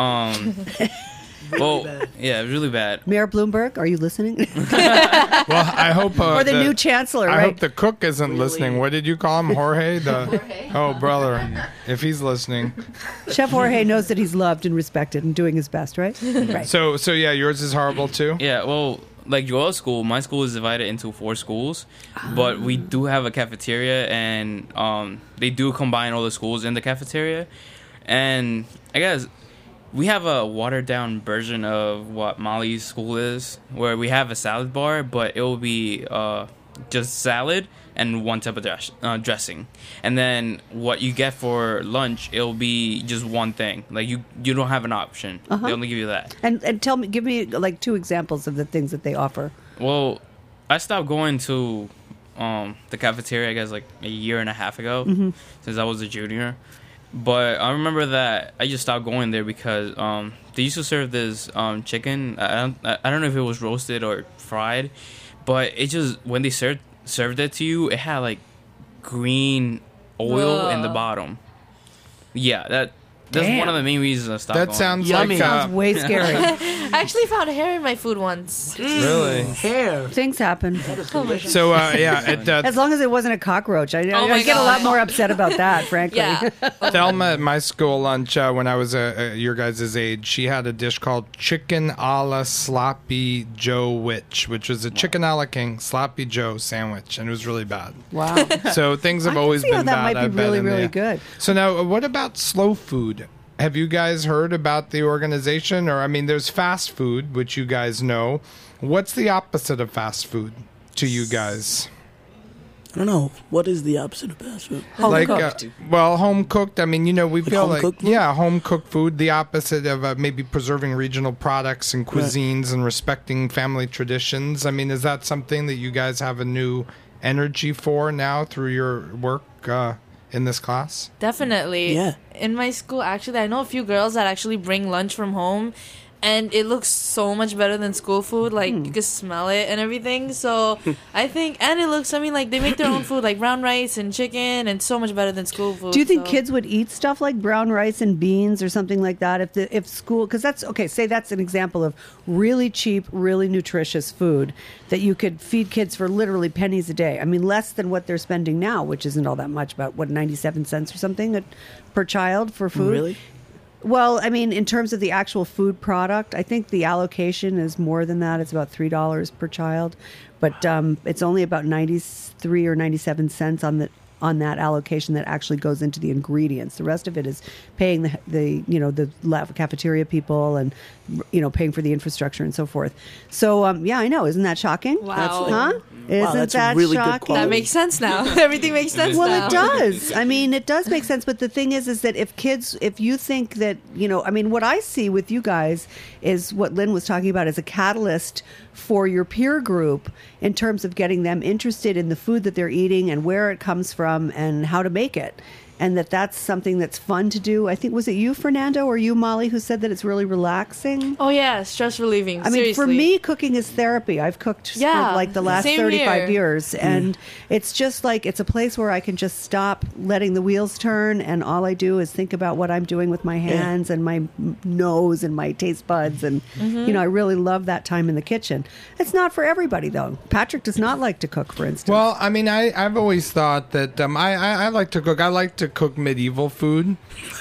Well, yeah, really bad. Mayor Bloomberg, are you listening? Well, I hope. Or the new chancellor, I right? hope the cook isn't listening. What did you call him? Jorge? Oh, brother. If he's listening. Chef Jorge knows that he's loved and respected and doing his best, right? Right. So yeah, yours is horrible too? Yeah, well, Joel's school, my school is divided into 4 schools, but we do have a cafeteria, and they do combine all the schools in the cafeteria. And I guess we have a watered down version of what Molly's school is, where we have a salad bar, but it will be just salad and one type of dressing. And then what you get for lunch, it'll be just one thing. You don't have an option. They only give you that. And give me 2 examples of the things that they offer. Well, I stopped going to the cafeteria, I guess, a year and a half ago, since I was a junior. But I remember that I just stopped going there because they used to serve this chicken. I don't know if it was roasted or fried, but it just, when they served it to you, it had green oil in the bottom. Yeah, that's one of the main reasons I stopped That going. sounds Yummy. Sounds way scary. I actually found hair in my food once. really. Hair. Things happen. So yeah, As long as it wasn't a cockroach. I my get a lot God. more upset about that, frankly. Yeah. Thelma at my school lunch when I was your guys' age, she had a dish called chicken a la sloppy Joe which was a chicken a la king sloppy Joe sandwich, and it was really bad. Wow. So things have I can always see how been that bad. might be I bet, really, in really the- good. So now, what about slow food? Have you guys heard about the organization? Or, I mean, there's fast food, which you guys know. What's the opposite of fast food to you guys? I don't know. What is the opposite of fast food? Home cooked. Home cooked. I mean, we feel home like, cooked food? yeah, home cooked food. The opposite of maybe preserving regional products and cuisines and respecting family traditions. I mean, is that something that you guys have a new energy for now through your work in this class? Definitely. Yeah. In my school, actually, I know a few girls that actually bring lunch from home. and it looks so much better than school food. Like you can smell it and everything. So I think, and it looks. I mean, like they make their own food, like brown rice and chicken, and so much better than school food. Do you think so. kids would eat stuff like brown rice and beans or something like that if school? Because that's okay. Say that's an example of really cheap, really nutritious food that you could feed kids for literally pennies a day. I mean, less than what they're spending now, which isn't all that much. About 97 cents or something per child for food. Really? Well, I mean, in terms of the actual food product, I think the allocation is more than that. It's about $3 per child, but it's only about 93 or 97 cents on that allocation that actually goes into the ingredients. The rest of it is paying the cafeteria people and paying for the infrastructure and so forth. So yeah, I know. Isn't that shocking? Wow. Huh? Isn't that's that really good shocking? quality. That makes sense now. Everything makes sense Well, now. it does. I mean, it does make sense. But the thing is that if you think that, I mean, what I see with you guys is what Lynn was talking about as a catalyst for your peer group in terms of getting them interested in the food that they're eating and where it comes from and how to make it. And that's something that's fun to do. I think, was it you, Fernando, or you, Molly, who said that it's really relaxing? Oh yeah, stress relieving. I mean, for seriously. me, cooking is therapy. I've cooked Yeah, for like the last same 35 here. years. And it's just like, it's a place where I can just stop letting the wheels turn. And all I do is think about what I'm doing with my hands and my nose and my taste buds. And, I really love that time in the kitchen. It's not for everybody, though. Patrick does not like to cook, for instance. Well, I mean, I've always thought that I like to cook. I like to cook medieval food,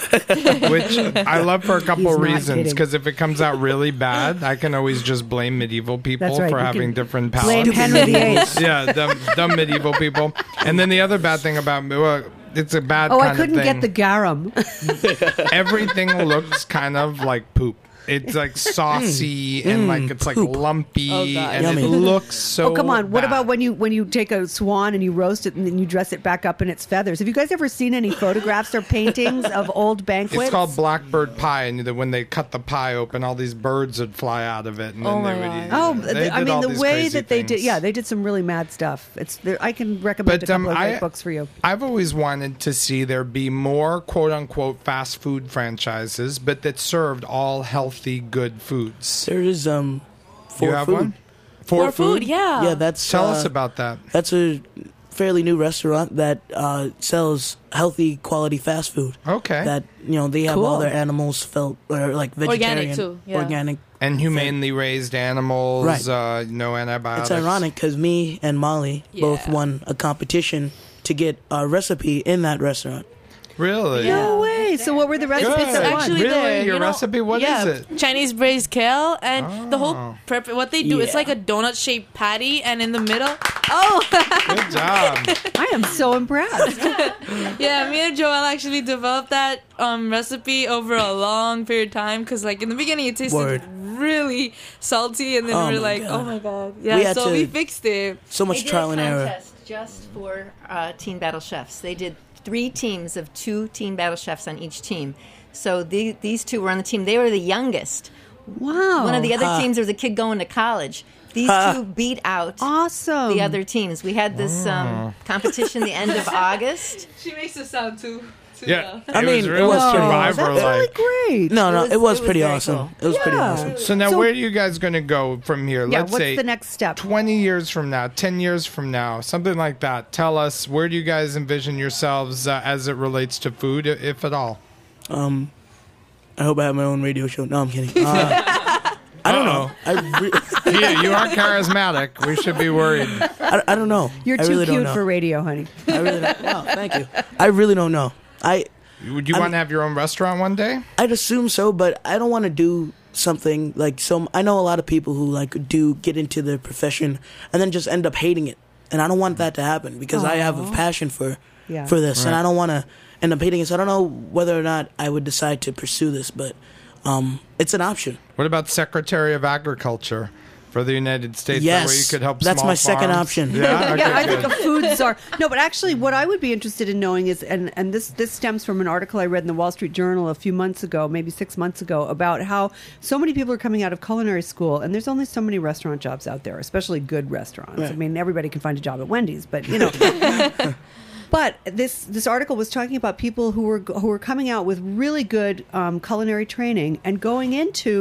which I love for a couple He's of not reasons. kidding. Because if it comes out really bad, I can always just blame medieval people That's right, for you having can different blame palates. Henry VIII. Yeah, dumb medieval people. And then the other bad thing about it's a bad Oh, kind I couldn't of thing. get the garum. Everything looks kind of like poop. It's like saucy and like it's like lumpy Oh, God. and Yummy. it looks so Oh, come on. What bad. about when you take a swan and you roast it and then you dress it back up in its feathers? Have you guys ever seen any photographs or paintings of old banquets? It's called blackbird pie, and when they cut the pie open, all these birds would fly out of it, and then Oh they my would eat. Oh, They I did mean, all the these way crazy that they did, things. yeah, they did some really mad stuff. I can recommend a couple of great books for you. I've always wanted to see there be more quote unquote fast food franchises, but that served all healthy, good foods. There is You for have food. one? For food, yeah. Yeah, that's Tell us about that. That's a fairly new restaurant that sells healthy, quality fast food. Okay. That they have Cool. all their animals felt or like vegetarian, too, yeah. organic. And humanely raised animals, Right. no antibiotics. It's ironic because me and Molly both Yeah. won a competition to get a recipe in that restaurant. Really? No way. So what were the recipes Good. It's that won? actually Really? there. Your you know, recipe? What yeah, is it? Chinese braised kale, and the whole what they do. It's Yeah. like a donut shaped patty, and in the middle, Good job. I am so impressed. yeah, me and Joelle actually developed that recipe over a long period of time because, like, in the beginning, it tasted Word. really salty, and then Oh we were my like, God. "Oh my god!" We Yeah, had so to- we fixed it. So much They did trial a and error. contest just for Teen Battle Chefs. They did 3 teams of 2 Teen Battle Chefs on each team. So these 2 were on the team. They were the youngest. Wow. One of the other teams was a kid going to college. These 2 beat out Awesome. the other teams. We had this competition the end of August. She makes it sound too. Yeah. I it mean, was it really was pretty Survivor That's really like. great. No, it was pretty very awesome. cool. It was pretty Yeah. awesome. So now, So- where are you guys going to go from here? Yeah, Let's what's say the next step? 20 years from now, 10 years from now, something like that. Tell us, where do you guys envision yourselves as it relates to food, if at all? I hope I have my own radio show. No, I'm kidding. I don't know. You are charismatic. We should be worried. I don't know. You're I too really don't cute know. for radio, honey. I really don't. Wow, thank you. I really don't know. Would you want to have your own restaurant one day? I'd assume so, but I don't want to do something like some. I know a lot of people who like do get into the profession and then just end up hating it, and I don't want that to happen because I have a passion for Yeah. this, and I don't want to end up hating it. So I don't know whether or not I would decide to pursue this, but it's an option. What about Secretary of Agriculture for the United States? Yes, That way you could help that's small my second farms? option. Yeah, okay, Yeah, I good. think a food czar. No, but actually, what I would be interested in knowing is, and this stems from an article I read in the Wall Street Journal a few months ago, maybe 6 months ago, about how so many people are coming out of culinary school, and there's only so many restaurant jobs out there, especially good restaurants. I mean, everybody can find a job at Wendy's, but you know. But this article was talking about people who were coming out with really good culinary training and going into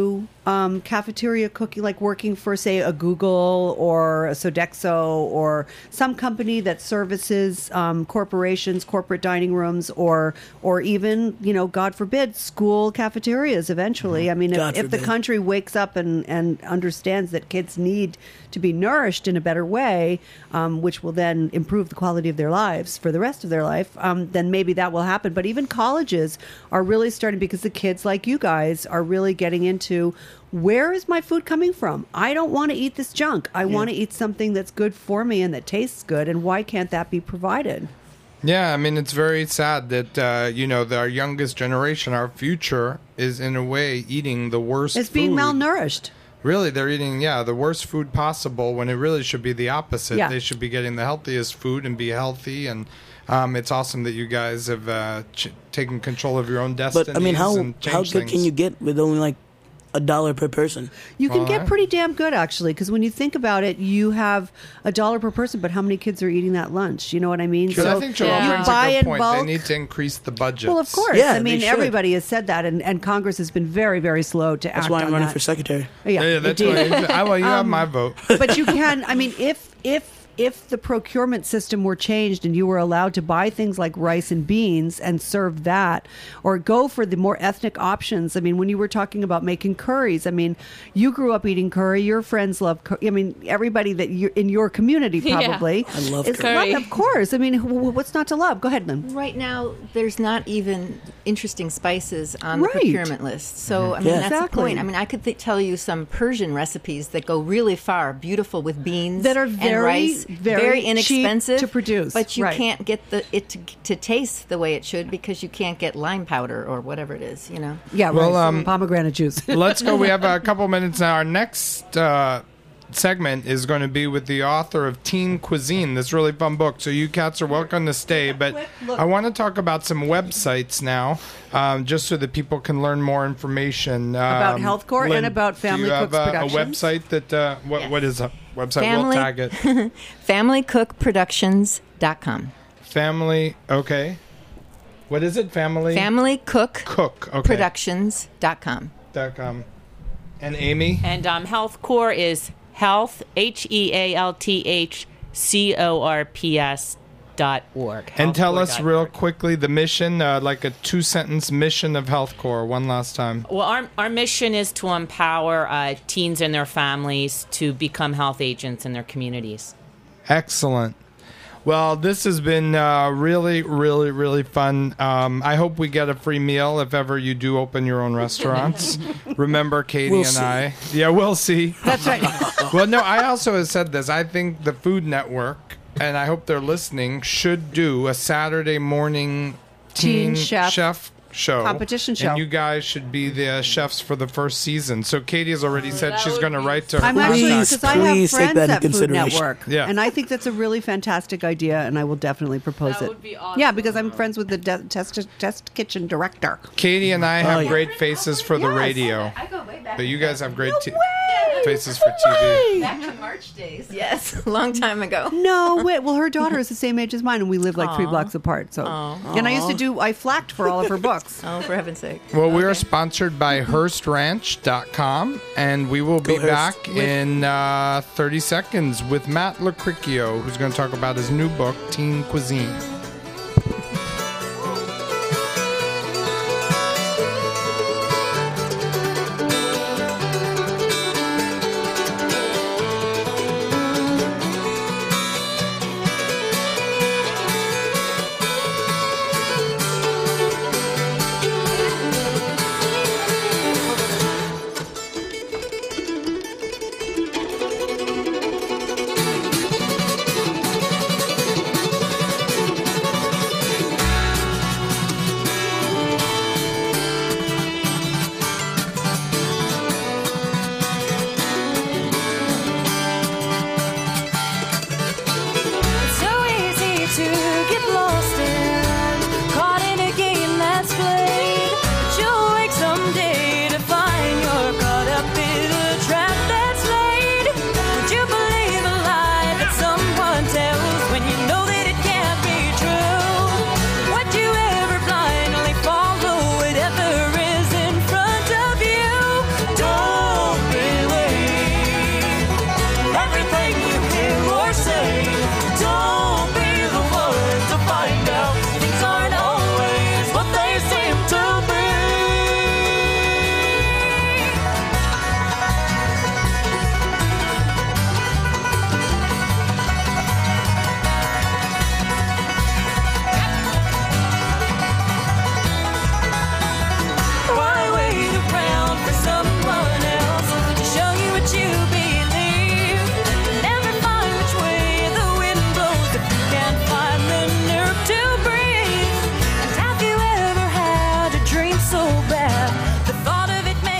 cafeteria cooking, like working for, say, a Google or a Sodexo or some company that services corporations, corporate dining rooms, or even, God forbid, school cafeterias eventually. I mean, God if the forbid. country wakes up and understands that kids need to be nourished in a better way, which will then improve the quality of their lives for the rest of their life, then maybe that will happen. But even colleges are really starting, because the kids like you guys are really getting into, where is my food coming from? I don't want to eat this junk. I want to eat something that's good for me and that tastes good. And why can't that be provided? Yeah, I mean, it's very sad that, our youngest generation, our future, is in a way eating the worst It's being food. malnourished. Really, they're eating, the worst food possible when it really should be the opposite. Yeah. They should be getting the healthiest food and be healthy. And it's awesome that you guys have taken control of your own destinies. But I mean, how and changed good things. can you get with only like $1 per person? You can Well, get yeah. pretty damn good, actually, because when you think about it, you have $1 per person, but how many kids are eating that lunch? You know what I mean? But I think Joel Yeah. brings buy a good in point. bulk. They need to increase the budget. Well, of course. Yeah, I they mean, should. everybody has said that, and Congress has been very, very slow to act That's why I'm on running that. for secretary. Yeah, That's indeed. why you have my vote. But you can. I mean, if the procurement system were changed and you were allowed to buy things like rice and beans and serve that, or go for the more ethnic options. I mean, when you were talking about making curries, I mean, you grew up eating curry. Your friends love curry. I mean, everybody that you in your community Yeah. probably. I love is curry. Of course. I mean, what's not to love? Go ahead, Lynn. Right now, there's not even interesting spices on the Right. procurement list. So, I mean, Yeah. that's Exactly. the point. I mean, I could tell you some Persian recipes that go really far, beautiful with beans That are and very, rice, very cheap inexpensive to produce. But you Right. can't get it to taste the way it should because you can't get lime powder or whatever it is. Yeah, Well, right. Pomegranate juice. Let's go. We have a couple minutes now. Our next segment is going to be with the author of Teen Cuisine, this really fun book. So you cats are welcome to stay, but I want to talk about some websites now, just so that people can learn more information About Health Corps and Lynn, about Family do you have Cooks a Productions? website that what is a website? Family- We'll tag it. FamilyCookProductions.com. Family. Okay. What is it? Family Cook. Okay. FamilyCookProductions.com. .com. And Amy. And Health Corps is health, HEALTHCORPS.org. And tell us real healthcorps.org. quickly the mission, like a 2-sentence mission of Health Corps. One last time. Well, our mission is to empower teens and their families to become health agents in their communities. Excellent. Well, this has been really, really, really fun. I hope we get a free meal if ever you do open your own restaurants. Remember Katie We'll and see. I. Yeah, we'll see. That's right. Well, no, I also have said this. I think the Food Network, and I hope they're listening, should do a Saturday morning Teen teen chef show. competition show. And you guys should be the chefs for the first season. So Katie has already said that she's would going to be write to her I'm actually, Please, because I have please take friends that in at Food consideration. Network, Yeah. and I think that's a really fantastic idea, and I will definitely propose That it. would be awesome. Yeah, because I'm friends with the test kitchen director. Katie and I have yeah. great faces for the radio. I go way back. But you guys have great faces for TV. Back to March days. Yes, a long time ago. No, wait. Well, her daughter is the same age as mine, and we live like 3 blocks apart. So, and I used to I flacked for all of her books. Oh, for heaven's sake. Well, we are sponsored by HurstRanch.com, and we will be Go Hearst. back in 30 seconds with Matt Lacricchio, who's going to talk about his new book, Teen Cuisine.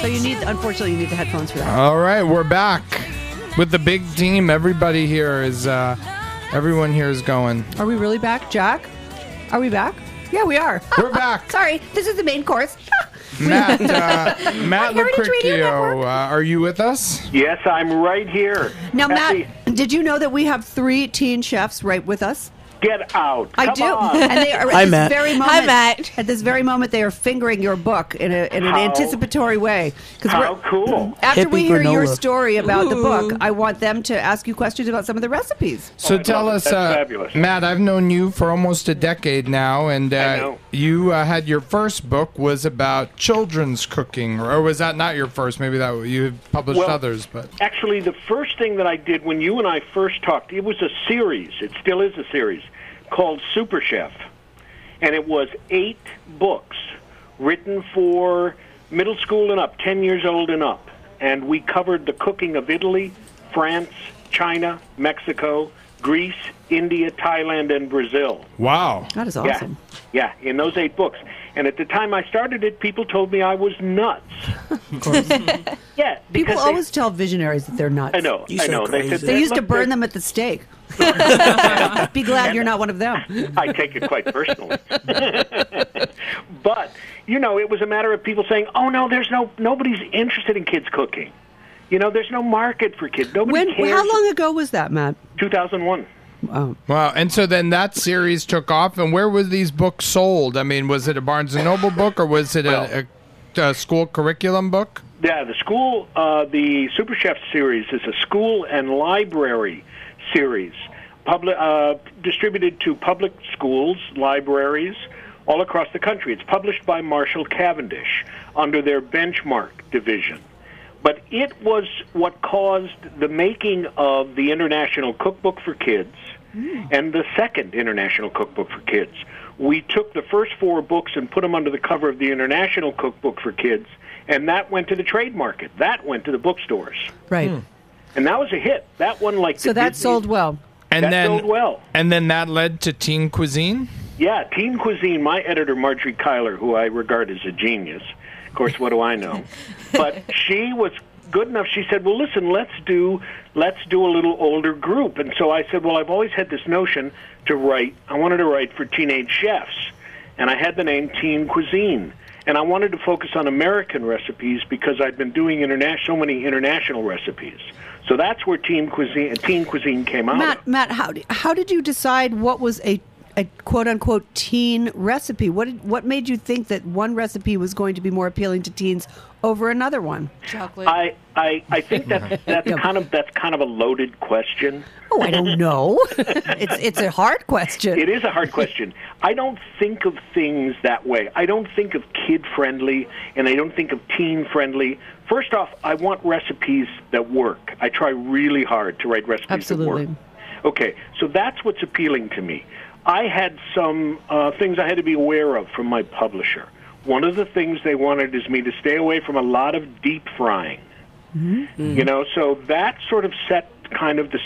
Unfortunately, you need the headphones for that. All right, we're back with the big team. Everybody here is, everyone here is going. Are we really back, Jack? Are we back? Yeah, we are. We're back. Sorry, this is the main course. Matt Heritage Radio Lucricchio, are you with us? Yes, I'm right here. Now, Happy- Matt, did you know that we have 3 teen chefs right with us? Get out. I Come do, on. and they are Hi, at this Matt. very moment. Hi, Matt. At this very moment, they are fingering your book in an anticipatory way. How cool. After we Hippie hear your granola. story about the book, I want them to ask you questions about some of the recipes. So tell us, That's fabulous. Matt, I've known you for almost a decade now, and I know. you had your first book was about children's cooking, or was that not your first? Maybe that you published Well, others, but Actually, the first thing that I did when you and I first talked, it was a series. It still is a series called Super Chef. And it was 8 books written for middle school and up, 10 years old and up. And we covered the cooking of Italy, France, China, Mexico, Greece, India, Thailand, and Brazil. wow. That is awesome. Yeah, in those 8 books. And at the time I started it, people told me I was nuts. Of course. Yeah, People because always tell visionaries that they're nuts. I know. You so They said, crazy. They used to "Look, burn they're- them at the stake. Be glad you're not one of them. I take it quite personally. But, it was a matter of people saying, "Oh no, nobody's interested in kids cooking. There's no market for kids. Nobody cares." How long ago was that, Matt? 2001. Oh. Wow. And so then that series took off, and where were these books sold? I mean, was it a Barnes & Noble book, or was it a school curriculum book? Yeah, the Super Chef series is a school and library series, distributed to public schools, libraries, all across the country. It's published by Marshall Cavendish under their Benchmark division. But it was what caused the making of the International Cookbook for Kids and the second International Cookbook for Kids. We took the first 4 books and put them under the cover of the International Cookbook for Kids, and that went to the trade market. That went to the bookstores. Right. And that was a hit. That one, like So the that Disney- sold well. And That then sold well. And then that led to Teen Cuisine? Yeah, Teen Cuisine, my editor, Marjorie Kyler, who I regard as a genius. Of course, what do I know? But she was good enough. She said, well, listen, let's do a little older group. And so I said, well, I've always had this notion to write. I wanted to write for teenage chefs. And I had the name Teen Cuisine. And I wanted to focus on American recipes because I'd been doing so many international recipes. So that's where Teen Cuisine came out of. Matt, how did you decide what was a quote unquote teen recipe? What made you think that one recipe was going to be more appealing to teens over another one? Chocolate. I think that's kind of a loaded question. Oh, I don't know. It's a hard question. It is a hard question. I don't think of things that way. I don't think of kid-friendly, and I don't think of teen-friendly. First off, I want recipes that work. I try really hard to write recipes Absolutely. that work. Okay, so that's what's appealing to me. I had some things I had to be aware of from my publisher. One of the things they wanted is me to stay away from a lot of deep frying. Mm-hmm. So that sort of set kind of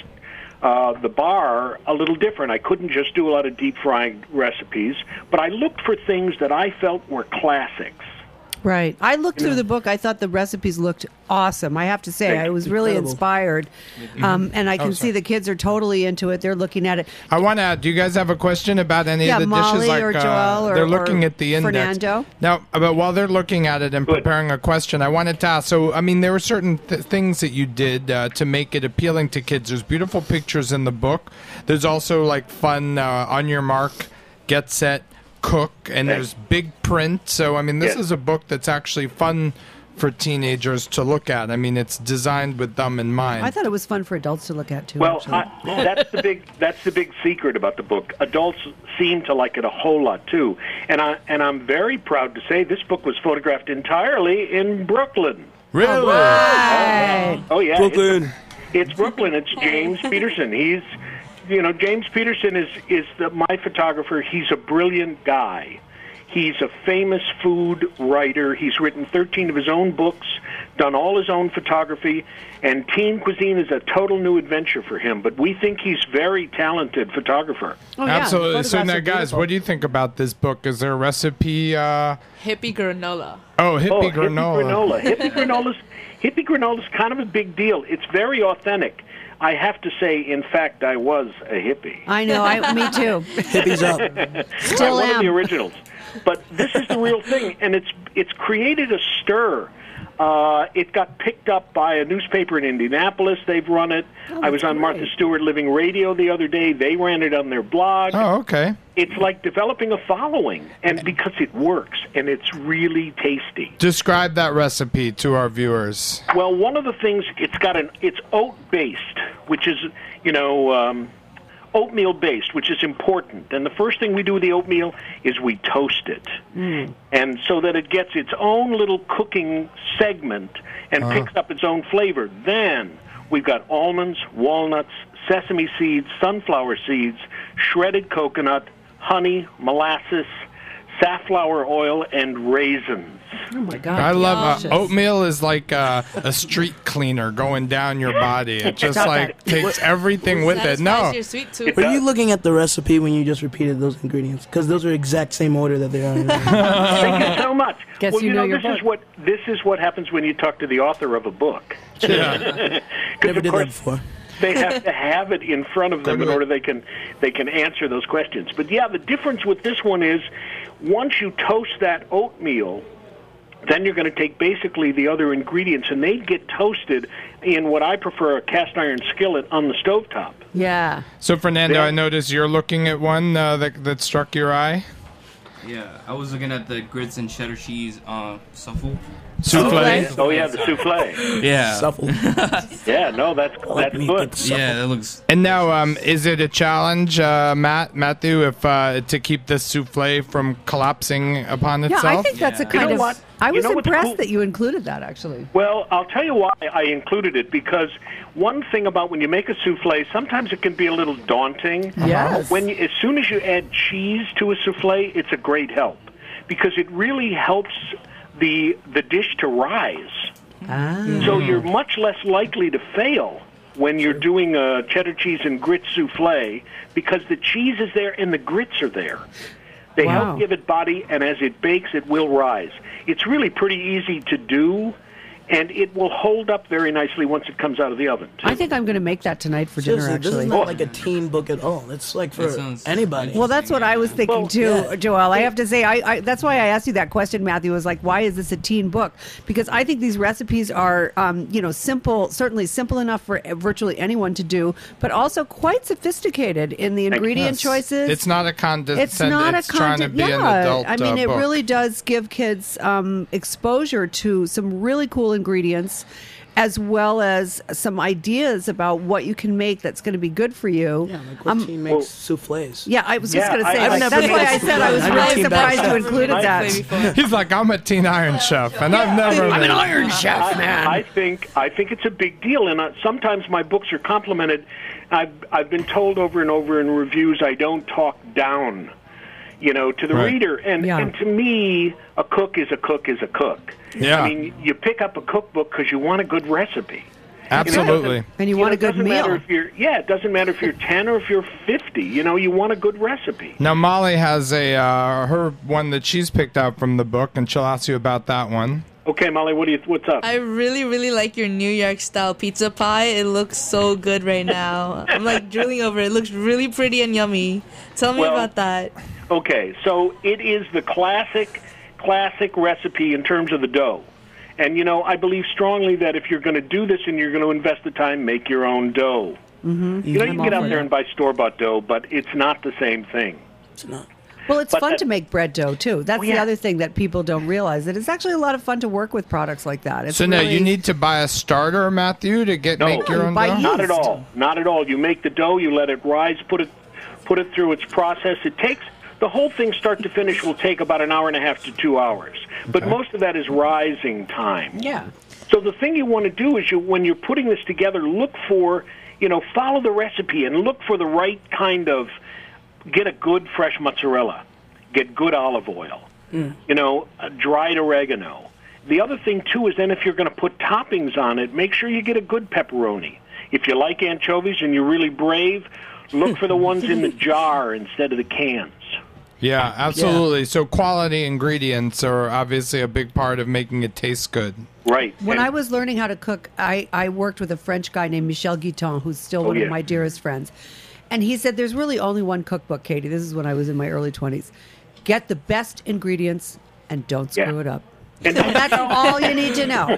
the bar a little different. I couldn't just do a lot of deep frying recipes, but I looked for things that I felt were classics. Right. I looked through the book. I thought the recipes looked awesome. I have to say, I was really inspired. And I can see the kids are totally into it. They're looking at it. I want to. Do you guys have a question about any of the Molly dishes? Like or Joel or they're looking or at the index Fernando. now. But while they're looking at it and preparing a question, I wanted to ask. So, I mean, there were certain things that you did to make it appealing to kids. There's beautiful pictures in the book. There's also like fun on your mark, get set, cook, and there's big print. So, I mean, this is a book that's actually fun for teenagers to look at. I mean, it's designed with them in mind. I thought it was fun for adults to look at too. Well, actually. that's the big secret about the book. Adults seem to like it a whole lot too, and I'm very proud to say this book was photographed entirely in Brooklyn. Really? Right. Oh yeah, Brooklyn. It's Brooklyn. It's James Peterson. He's, James Peterson is my photographer. He's a brilliant guy. He's a famous food writer. He's written 13 of his own books, done all his own photography, and teen cuisine is a total new adventure for him. But we think he's very talented photographer. Oh, yeah, the Absolutely. So photographs now, are guys, beautiful. what do you think about this book? Is there a recipe? Hippie granola. Hippie granola. Hippie granola's kind of a big deal. It's very authentic. I have to say, in fact, I was a hippie. I know. Me too. Hippies up. Still One of the am. originals. But this is the real thing, and it's created a stir. It got picked up by a newspaper in Indianapolis. They've run it. I was on Martha Stewart Living Radio the other day. They ran it on their blog. Oh, okay. It's like developing a following, and because it works, and it's really tasty. Describe that recipe to our viewers. Well, one of the things, it's oat-based, which is, oatmeal-based, which is important. And the first thing we do with the oatmeal is we toast it. And so that it gets its own little cooking segment and picks up its own flavor. Then we've got almonds, walnuts, sesame seeds, sunflower seeds, shredded coconut, honey, molasses, safflower oil, and raisins. Oh my God! I love delicious. oatmeal is like a street cleaner going down your body. It just like takes everything with it. No, Satisfies your sweet tooth. Were you looking at the recipe when you just repeated those ingredients? Because those are exact same order that they are. Thank you so much. Guess well, you know your this is what happens when you talk to the author of a book. yeah. Never of did that course, before. They have to have it in front of them in order they can answer those questions. But yeah, the difference with this one is once you toast that oatmeal, then you're going to take basically the other ingredients, and they get toasted in what I prefer, a cast iron skillet on the stovetop. Yeah. So Fernando, Yeah. I noticed you're looking at one that struck your eye. Yeah, I was looking at the grits and cheddar cheese souffle. Souffle. Oh yeah, the souffle. Yeah. Shuffle. Yeah, no, that's me good. get some. Yeah, that looks. And now, is it a challenge, Matthew, if to keep the souffle from collapsing upon Yeah, itself? I think that's a Yeah. kind You know of. what? I was You know what's impressed cool? that you included that actually. Well, I'll tell you why I included it, because one thing about when you make a souffle, sometimes it can be a little daunting. Yes. As soon as you add cheese to a souffle, it's a great help, because it really helps the dish to rise. So you're much less likely to fail when you're doing a cheddar cheese and grits souffle, because the cheese is there and the grits are there. They Wow. help give it body, and as it bakes, it will rise. It's really pretty easy to do, and it will hold up very nicely once it comes out of the oven, too. I think I'm going to make that tonight for dinner. Seriously, this Actually. is not like a teen book at all. It's like for That sounds- anybody. Well, that's what I was thinking Well, too, yeah. Joel. I have to say, I that's why I asked you that question, Matthew. Was like, why is this a teen book? Because I think these recipes are, simple, certainly simple enough for virtually anyone to do, but also quite sophisticated in the ingredient choices. It's not a condescending. It's not a trying to content. be an Yeah, adult I mean, it book. really does give kids exposure to some really cool ingredients, as well as some ideas about what you can make that's going to be good for you. yeah, like what teen makes souffles. Yeah, I was just Yeah, going to say, I've like, never that's why made I said I was I'm a really teen surprised back you chef. included that. He's like, I'm a teen iron chef, and I've never. I'm an Iron Chef, man. I think it's a big deal, and sometimes my books are complimented. I've been told over and over in reviews I don't talk down, to the Right. reader, and Yeah. and to me, a cook is a cook is a cook. Yeah. I mean, you pick up a cookbook because you want a good recipe. Absolutely. And you want a it good doesn't matter meal. if it doesn't matter if you're 10 or if you're 50. You want a good recipe. Now Molly has her one that she's picked out from the book, and she'll ask you about that one. Okay, Molly, what's up? I really, really like your New York style pizza pie. It looks so good right now. I'm like drooling over it. It looks really pretty and yummy. Tell me Well- about that. Okay, so it is the classic recipe in terms of the dough. And, I believe strongly that if you're going to do this and you're going to invest the time, make your own dough. Mm-hmm. You can get out there and buy store-bought dough, but it's not the same thing. It's not. Well, it's But fun that- to make bread dough too. That's the yeah. other thing that people don't realize. That it's actually a lot of fun to work with products like that. It's So now really, you need to buy a starter, Matthew, to No. make your own Buy dough. yeast. Not at all. Not at all. You make the dough, you let it rise, put it through its process. The whole thing, start to finish, will take about an hour and a half to 2 hours. But most of that is rising time. Yeah. So the thing you want to do is when you're putting this together, look for, follow the recipe and look for the right kind of, get a good fresh mozzarella, get good olive oil, Dried oregano. The other thing, too, is then if you're going to put toppings on it, make sure you get a good pepperoni. If you like anchovies and you're really brave, look for the ones in the jar instead of the cans. Yeah, absolutely. So quality ingredients are obviously a big part of making it taste good. Right. When I was learning how to cook, I worked with a French guy named Michel Guiton, who's still one of my dearest friends. And he said, there's really only one cookbook, Katie. This is when I was in my early 20s. Get the best ingredients and don't screw it up. And that's all you need to know.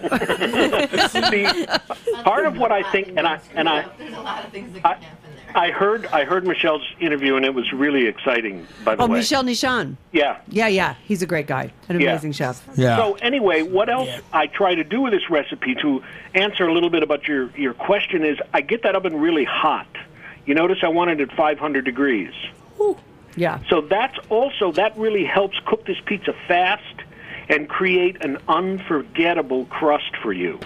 See, part of what I think, and I there's a lot of things that can happen there. I heard Michelle's interview, and it was really exciting, by the way. Michel Nishan. Yeah. Yeah. He's a great guy. An amazing chef. Yeah. So anyway, what else I try to do with this recipe to answer a little bit about your question is I get that oven really hot. You notice I want it at 500 degrees. Ooh. Yeah. So that really helps cook this pizza fast and create an unforgettable crust for you.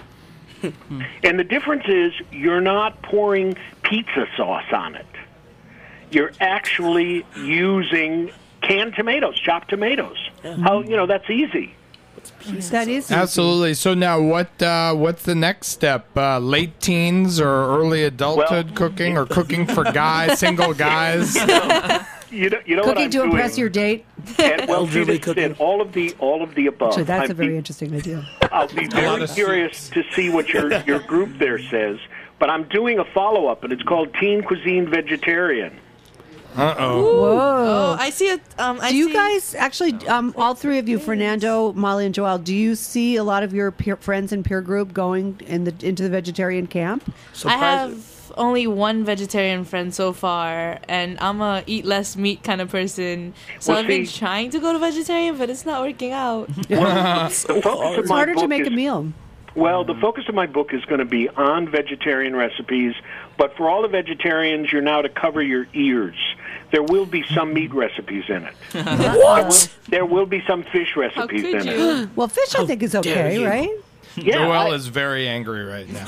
And the difference is you're not pouring pizza sauce on it. You're actually using canned tomatoes, chopped tomatoes. That's easy. That is easy. Absolutely. So now what's the next step? Late teens or early adulthood cooking or cooking for guys, single guys? You know cooking what I'm to impress doing? your date? And, Elderly cooking. all of the above. Actually, that's a very interesting idea. I'll be very curious to see what your group there says. But I'm doing a follow-up, and it's called Teen Cuisine Vegetarian. Uh-oh. Whoa. I see it. Do you guys actually, all three of you, Fernando, Molly, and Joel, do you see a lot of your friends and peer group going into the vegetarian camp? I have only one vegetarian friend so far, and I'm a eat less meat kind of person. So I've been trying to go to vegetarian, but it's not working out. It's harder to make a meal. Well, the focus of my book is going to be on vegetarian recipes, but for all the vegetarians, you're now to cover your ears. There will be some meat recipes in it. What? There will be some fish recipes in it. Well, fish I think is okay, right? Yeah, Joel is very angry right now.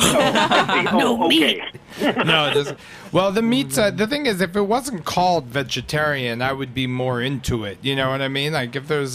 Okay. No, it doesn't. Well, the meats. The thing is, if it wasn't called vegetarian, I would be more into it. You know what I mean? Like if there's,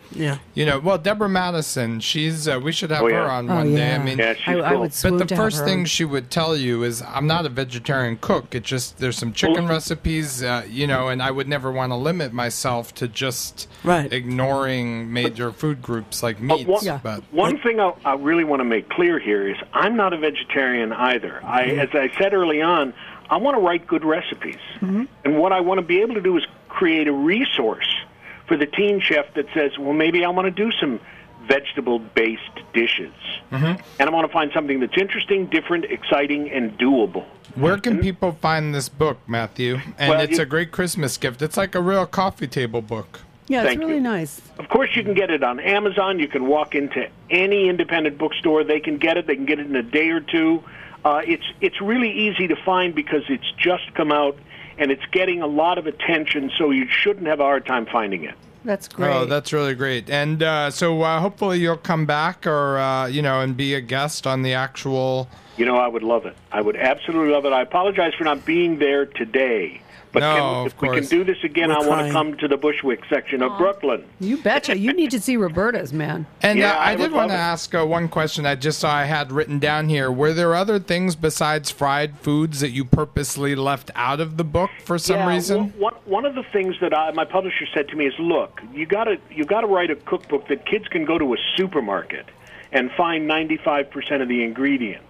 Deborah Madison. She's. We should have her on one day. I mean, she's I would swoon but the to have first her thing on. she would tell you is, "I'm not a vegetarian cook. It's just there's some chicken recipes, and I would never want to limit myself to just ignoring major food groups like meats." One thing I really want to make clear here is I'm not a vegetarian either. As I said early on, I want to write good recipes. And what I want to be able to do is create a resource for the teen chef that says, well, maybe I want to do some vegetable-based dishes. And I want to find something that's interesting, different, exciting, and doable. Where can people find this book, Matthew? And it's a great Christmas gift. It's like a real coffee table book. Yeah, it's Thank really you. nice. Of course, you can get it on Amazon. You can walk into any independent bookstore. They can get it. They can get it in a day or two. It's really easy to find because it's just come out, and it's getting a lot of attention, so you shouldn't have a hard time finding it. That's great. Oh, that's really great. And so hopefully you'll come back or, and be a guest on the actual... I would love it. I would absolutely love it. I apologize for not being there today. But if we can do this again, I want to come to the Bushwick section of Brooklyn. You betcha. You need to see Roberta's, man. And I did want to ask one question I just saw I had written down here. Were there other things besides fried foods that you purposely left out of the book for some reason? One of the things that my publisher said to me is, look, you got to write a cookbook that kids can go to a supermarket and find 95% of the ingredients.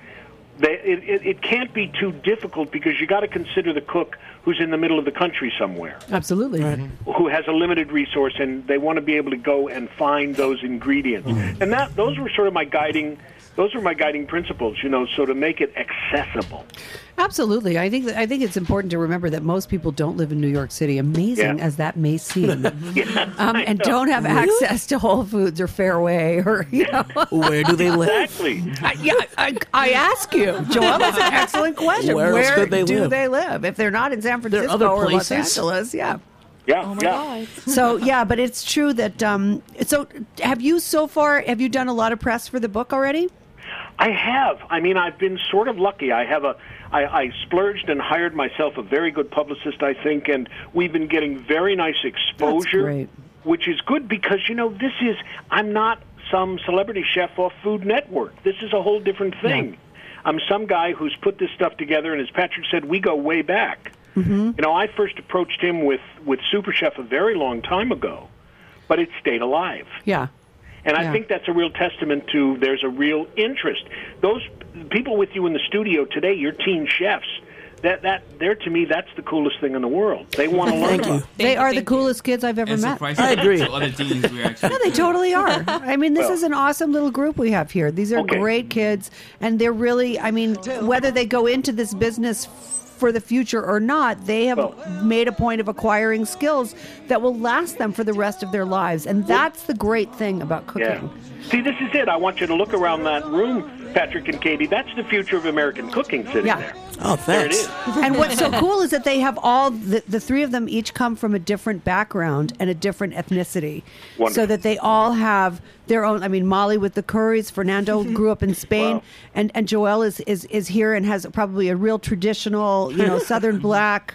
It can't be too difficult because you got to consider the cook who's in the middle of the country somewhere. Absolutely. Who has a limited resource, and they want to be able to go and find those ingredients. And those were sort of my guiding principles, so to make it accessible. Absolutely. I think it's important to remember that most people don't live in New York City, amazing as that may seem, and don't have access to Whole Foods or Fairway or, Where do they live? Exactly. I ask you, Joel, that's an excellent question. Where do they live? If they're not in San Francisco other or Los places? Angeles, Yeah. God. So, but it's true that, so have you done a lot of press for the book already? I have. I mean, I've been sort of lucky. I splurged and hired myself a very good publicist, I think, and we've been getting very nice exposure. That's great. which is good because, I'm not some celebrity chef off Food Network. This is a whole different thing. I'm some guy who's put this stuff together, and as Patrick said, we go way back. Mm-hmm. I first approached him with Super Chef a very long time ago, but it stayed alive. Yeah. And I think that's a real testament to there's a real interest. Those people with you in the studio today, your teen chefs, to me, that's the coolest thing in the world. They want to learn. Thank you. They are the coolest kids I've ever And met. surprisingly, I agree. to other teens, we actually. No, they totally are. I mean, this Well- is an awesome little group we have here. These are Okay. great kids, and they're really, whether they go into this business for the future or not, they have made a point of acquiring skills that will last them for the rest of their lives. And that's the great thing about cooking. Yeah. See, this is it. I want you to look around that room, Patrick and Katie. That's the future of American cooking sitting there. Oh, There it thanks. is. And what's so cool is that they have all the three of them each come from a different background and a different ethnicity, Wonderful. so that they all have their own. I mean, Molly with the curries, Fernando grew up in Spain, Wow. and Joel is here and has probably a real traditional, Southern black.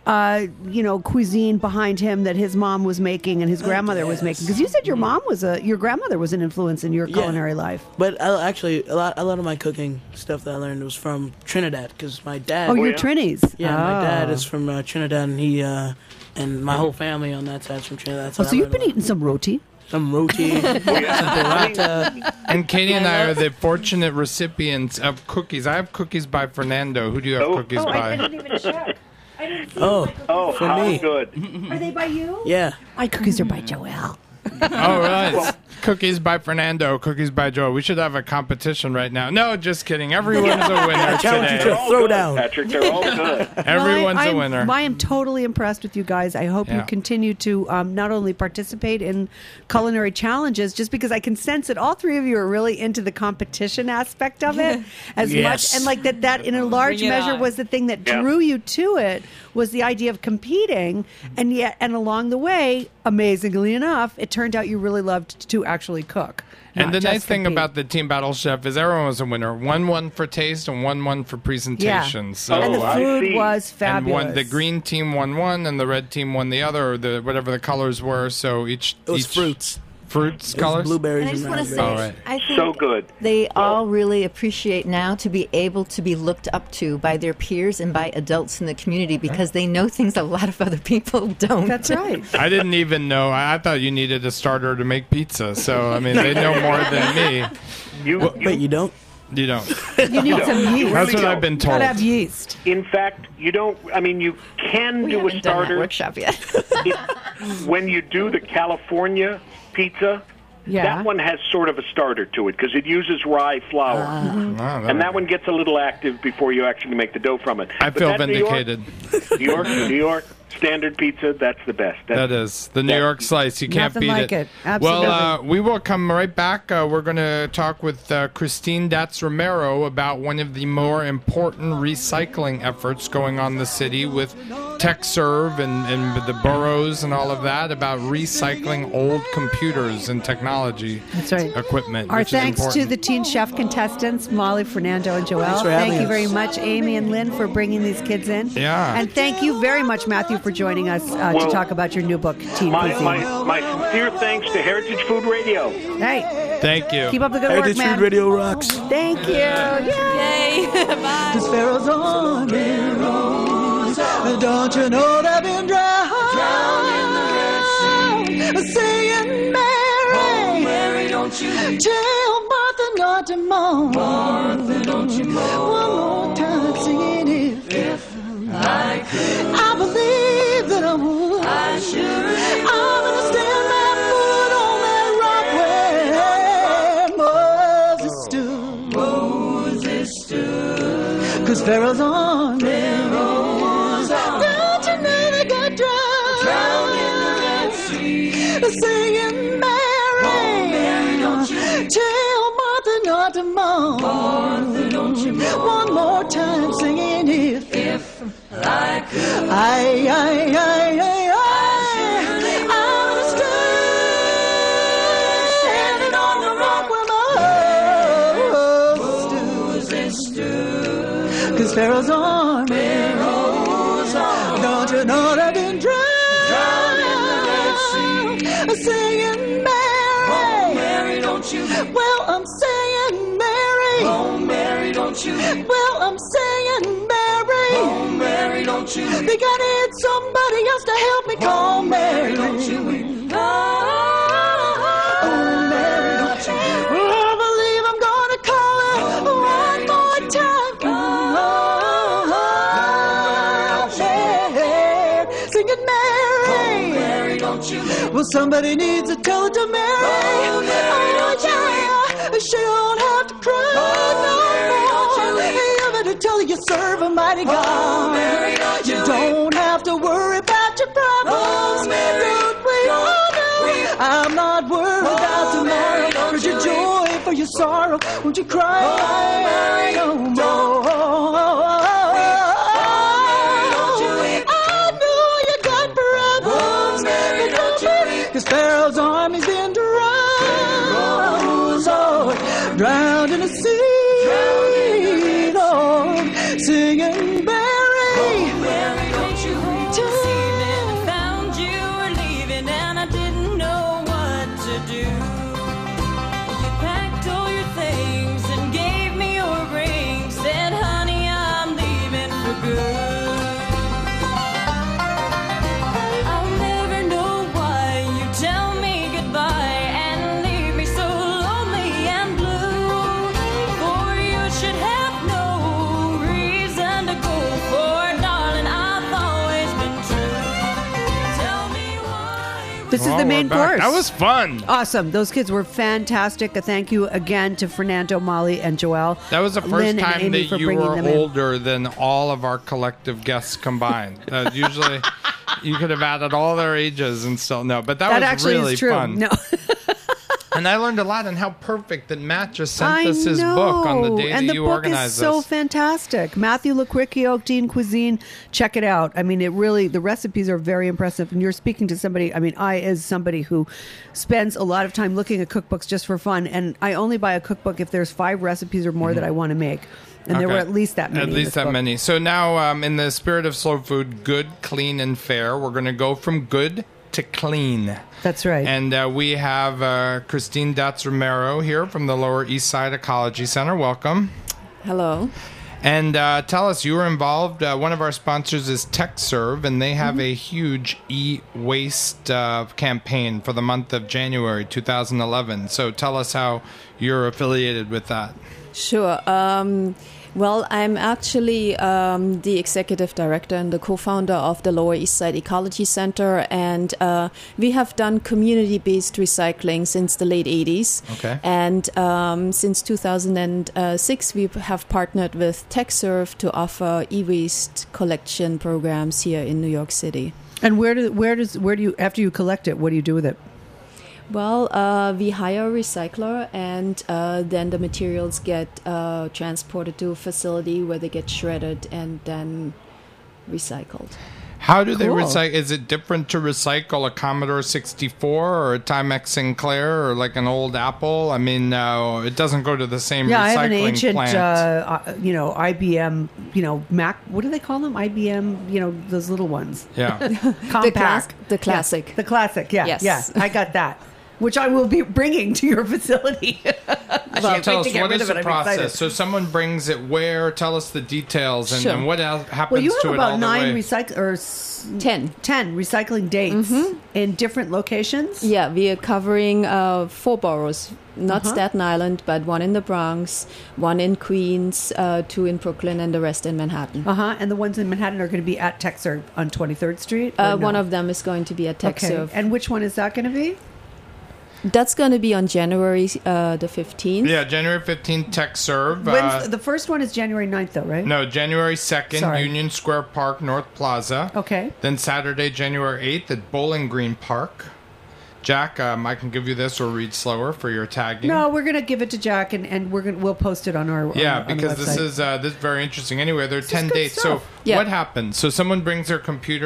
Cuisine behind him that his mom was making and his grandmother was making. Because you said your grandmother was an influence in your culinary life. But actually, a lot of my cooking stuff that I learned was from Trinidad because my dad. Oh, you're yeah? Trinis. Yeah, my dad Oh. is from Trinidad, and he and my whole family on that side is from Trinidad. Oh, so you've been eating some roti. some roti, some burrata. And Katie and I are the fortunate recipients of cookies. I have cookies by Fernando. Who do you have cookies by? even check. I didn't see Oh, For how me. good. Are they by you? Yeah. My cookies are by Joelle. All right. Cookies by Fernando, cookies by Joe. We should have a competition right now. No, just kidding. Everyone's a winner challenge you today. to All throw good, down. Patrick. They're all good. Everyone's Well, a winner. I am totally impressed with you guys. I hope you Yeah. continue to not only participate in culinary challenges, just because I can sense that all three of you are really into the competition aspect of it as Yes. much, and like that in a large Bring it measure on. was the thing that Yeah. drew you to it, was the idea of competing, and along the way, amazingly enough, it turned out you really loved to actually cook. And not the just nice thing compete. about the Team Battle Chef is everyone was a winner. 1-1 for taste and 1-1 for presentation. So and the Oh, I food see. was and fabulous. the green team won one, and the red team won the other, or whatever the colors were. So each It was each fruits. fruits It was colors. blueberries And I just and want to say, raspberries. All right. I think So good. they all really appreciate now to be able to be looked up to by their peers and by adults in the community because they know things a lot of other people don't. That's right. I didn't even know. I thought you needed a starter to make pizza. So I mean, they know more than me. Wait, you don't? You don't. You need some yeast. That's what go. I've been told. Gotta have yeast. In fact, you don't. I mean, you can We do a haven't done that starter workshop yet. when you do the California pizza. Yeah. That one has sort of a starter to it because it uses rye flour, Oh, and that one gets a little active before you actually make the dough from it. I But feel that vindicated. New York standard pizza. That's the best. That is the New York slice. You can't Nothing beat like it. Absolutely. Well, we will come right back. We're going to talk with Christine Datz Romero about one of the more important recycling efforts going on in the city with TechServe and the boroughs and all of that, about recycling old computers and technology. That's right. Equipment. Our which is thanks to important. the Teen Chef contestants, Molly, Fernando, and Joelle. Thanks for having Thank you very us. much, Amy and Lynn, for bringing these kids in. Yeah. And thank you very much, Matthew, for joining us to Well, talk about your new book, Teen My Cuisine. sincere thanks to Heritage Food Radio. Hey, Thank you. keep up the good Heritage work, man. Food Radio rocks. Thank you. Yay. Yay! Bye. Sparrows on the road. Don't you know they've been drowned in the Red Sea? Saying, Mary, oh, Mary, don't you tell Martha not to moan. Martha, don't you moan. One more time, singing if I could. I believe that I would. I should. I'm gonna stand my foot on that rock where Moses stood. 'Cause Pharaoh's army. Don't you know they got drowned in the Red Sea? Singing, Mary, don't you tell Martha not to moan. Martha, don't you moan. One more time, singing if I could. I. I'm gonna standing on the rock where Moses stood. 'Cause Pharaoh's army. Don't you know they've been drowned in the Red Sea? singing Mary. Oh, Mary, don't you weep. Well, I'm saying Mary. Oh, Mary, don't you weep. Well, I'm saying Mary. Oh, Mary, don't you weep. Think I need somebody else to help me call Mary. Don't you weep. Oh, Mary, don't you weep. I believe I'm gonna call her one more time. Singing Mary. Mary, don't you weep. Well, somebody needs to tell it to Mary. Oh, Mary, don't you weep. She don't have to cry no more. You better tell her you serve a mighty God. Oh, Mary, don't you don't have to worry about your problems. Don't weep. I'm not worried about tomorrow. Cause your joy for your sorrow. Won't you cry no more? I know you got problems. Cause Pharaoh's army's been drowned in the sea. Lord, singing Mary. Oh, Mary, don't you weep. This evening I found you were leaving and I didn't know what to do. You packed all your things and gave me your ring. Said, honey, I'm leaving for good. I'll never know why you tell me goodbye and leave me so lonely and blue. For you should have no reason to go. For darling, I've always been true. Tell me why. This is Well, the main we're back. course. That was fun. Awesome. Those kids were fantastic. A thank you again to Fernando, Molly, and Joelle. That was the first Lynn and time Amy that for you bringing were them in. older than all of our collective guests combined. Usually, you could have added all their ages and still no. But that That was actually really is true. fun. No. And I learned a lot on how perfect that Matt just sent I us his know. book on the day and that the you book organized is so this. fantastic. Matthew Laquicchio, Dean Cuisine. Check it out. I mean, it really, the recipes are very impressive. And you're speaking to somebody, I mean, I, as somebody who spends a lot of time looking at cookbooks just for fun, and I only buy a cookbook if there's 5 recipes or more that I want to make. And there were Okay. at least that many. At in least this that book. many. So now, in the spirit of slow food, good, clean, and fair, we're going to go from good to clean. That's right. And we have Christine Datz Romero here from the Lower East Side Ecology Center. Welcome. Hello. And tell us, you were involved. One of our sponsors is TechServe, and they have a huge e-waste campaign for the month of January 2011. So tell us how you're affiliated with that. Sure. Well, I'm actually the executive director and the co-founder of the Lower East Side Ecology Center, and we have done community-based recycling since the late 80s. Okay. And since 2006, we have partnered with TechServe to offer e-waste collection programs here in New York City. And where do you, after you collect it, what do you do with it? Well, we hire a recycler, and then the materials get transported to a facility where they get shredded and then recycled. How do they Cool. recycle? Is it different to recycle a Commodore 64 or a Timex Sinclair or like an old Apple? I mean, it doesn't go to the same Yeah, I recycling have an ancient, plant. IBM, Mac. What do they call them? IBM, those little ones. Yeah. Compact. The classic. Yeah, the classic. Yeah. Yes. Yeah. I got that, which I will be bringing to your facility. So tell us, what rid is of the it. I'm excited. process? So someone brings it where? Tell us the details and, Sure. and what else happens Well, you to have it all about the 9 way. 10. 10 recycling dates in different locations. Yeah, we are covering 4 boroughs, not Staten Island, but one in the Bronx, one in Queens, 2 in Brooklyn, and the rest in Manhattan. And the ones in Manhattan are going to be at TechServe on 23rd Street? or no? One of them is going to be at Okay. TechServe. And which one is that going to be? That's going to be on January the 15th. Yeah, January 15th, TechServe. When's the first one is January 9th, though, right? No, January 2nd, Sorry. Union Square Park, North Plaza. Okay. Then Saturday, January 8th at Bowling Green Park. Jack, I can give you this or read slower for your tagging. No, we're going to give it to Jack, and we'll post it on our Yeah, on the because this website. is this is very interesting. Anyway, there are 10 good dates. stuff. So Yeah. what happens? So someone brings their computer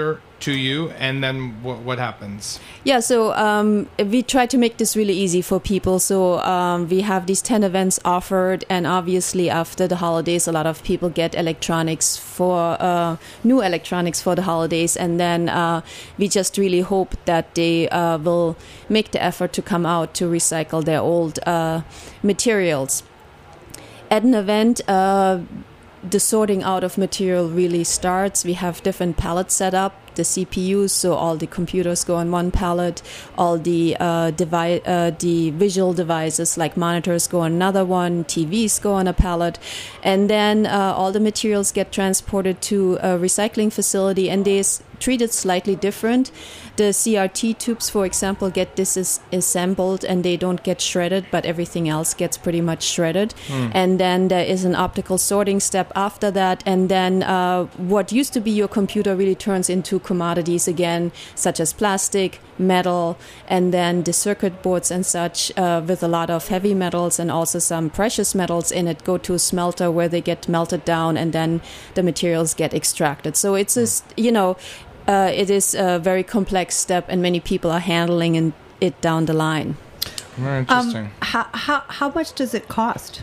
to you, and then what happens? Yeah, so we try to make this really easy for people. So we have these 10 events offered, and obviously after the holidays, a lot of people get electronics for new electronics for the holidays, and then we just really hope that they will make the effort to come out to recycle their old materials. At an event, the sorting out of material really starts. We have different pallets set up, the CPUs, so all the computers go on one pallet, all the the visual devices like monitors go on another one, TVs go on a pallet, and then all the materials get transported to a recycling facility, and they treated slightly different. The CRT tubes, for example, get disassembled and they don't get shredded, but everything else gets pretty much shredded. And then there is an optical sorting step after that, and then what used to be your computer really turns into commodities again, such as plastic, metal, and then the circuit boards and such with a lot of heavy metals and also some precious metals in it go to a smelter where they get melted down, and then the materials get extracted. So it's just, it is a very complex step, and many people are handling it down the line. Very interesting. How much does it cost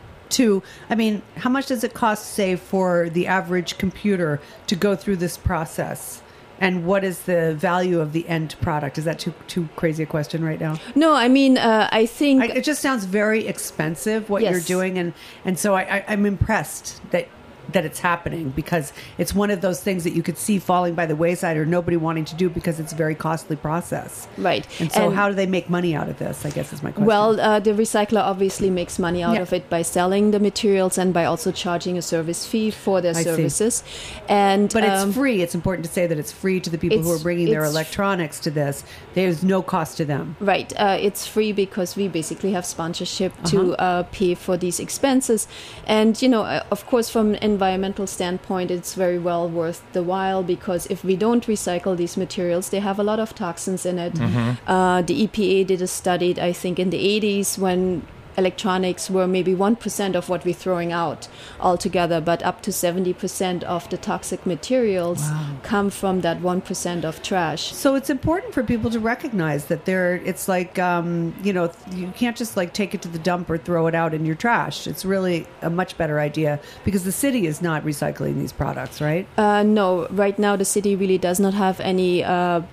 how much does it cost, say, for the average computer to go through this process? And what is the value of the end product? Is that too crazy a question right now? No, I mean, I think... it just sounds very expensive, what you're doing. And so I'm impressed that it's happening, because it's one of those things that you could see falling by the wayside or nobody wanting to do because it's a very costly process. Right. And so how do they make money out of this, I guess is my question. Well, the recycler obviously makes money out of it by selling the materials and by also charging a service fee for their services. But it's free. It's important to say that it's free to the people who are bringing their electronics to this. There's no cost to them. Right. It's free because we basically have sponsorship to pay for these expenses. And, of course, from an environmental standpoint, it's very well worth the while, because if we don't recycle these materials, they have a lot of toxins in it. The EPA did a study, I think, in the 80s when electronics were maybe 1% of what we're throwing out altogether, but up to 70% of the toxic materials come from that 1% of trash. So it's important for people to recognize that it's like, you can't just like take it to the dump or throw it out in your trash. It's really a much better idea, because the city is not recycling these products, right? No, right now the city really does not have any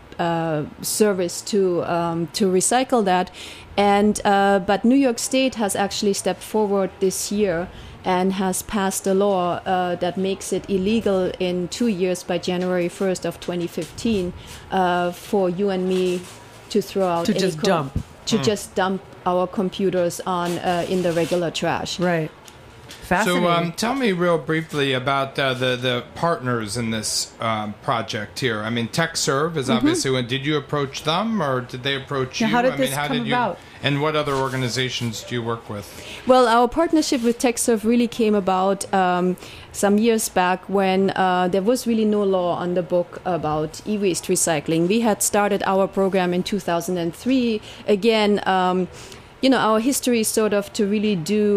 service to recycle that, and but New York State has actually stepped forward this year and has passed a law that makes it illegal in 2 years, by January 1st of 2015, for you and me to throw out just dump our computers on in the regular trash. Right. So tell me real briefly about the partners in this project here. I mean, TechServe is obviously one. Did you approach them, or did they approach you? How did this come about? And what other organizations do you work with? Well, our partnership with TechServe really came about some years back when there was really no law on the book about e-waste recycling. We had started our program in 2003. Again, our history is sort of to really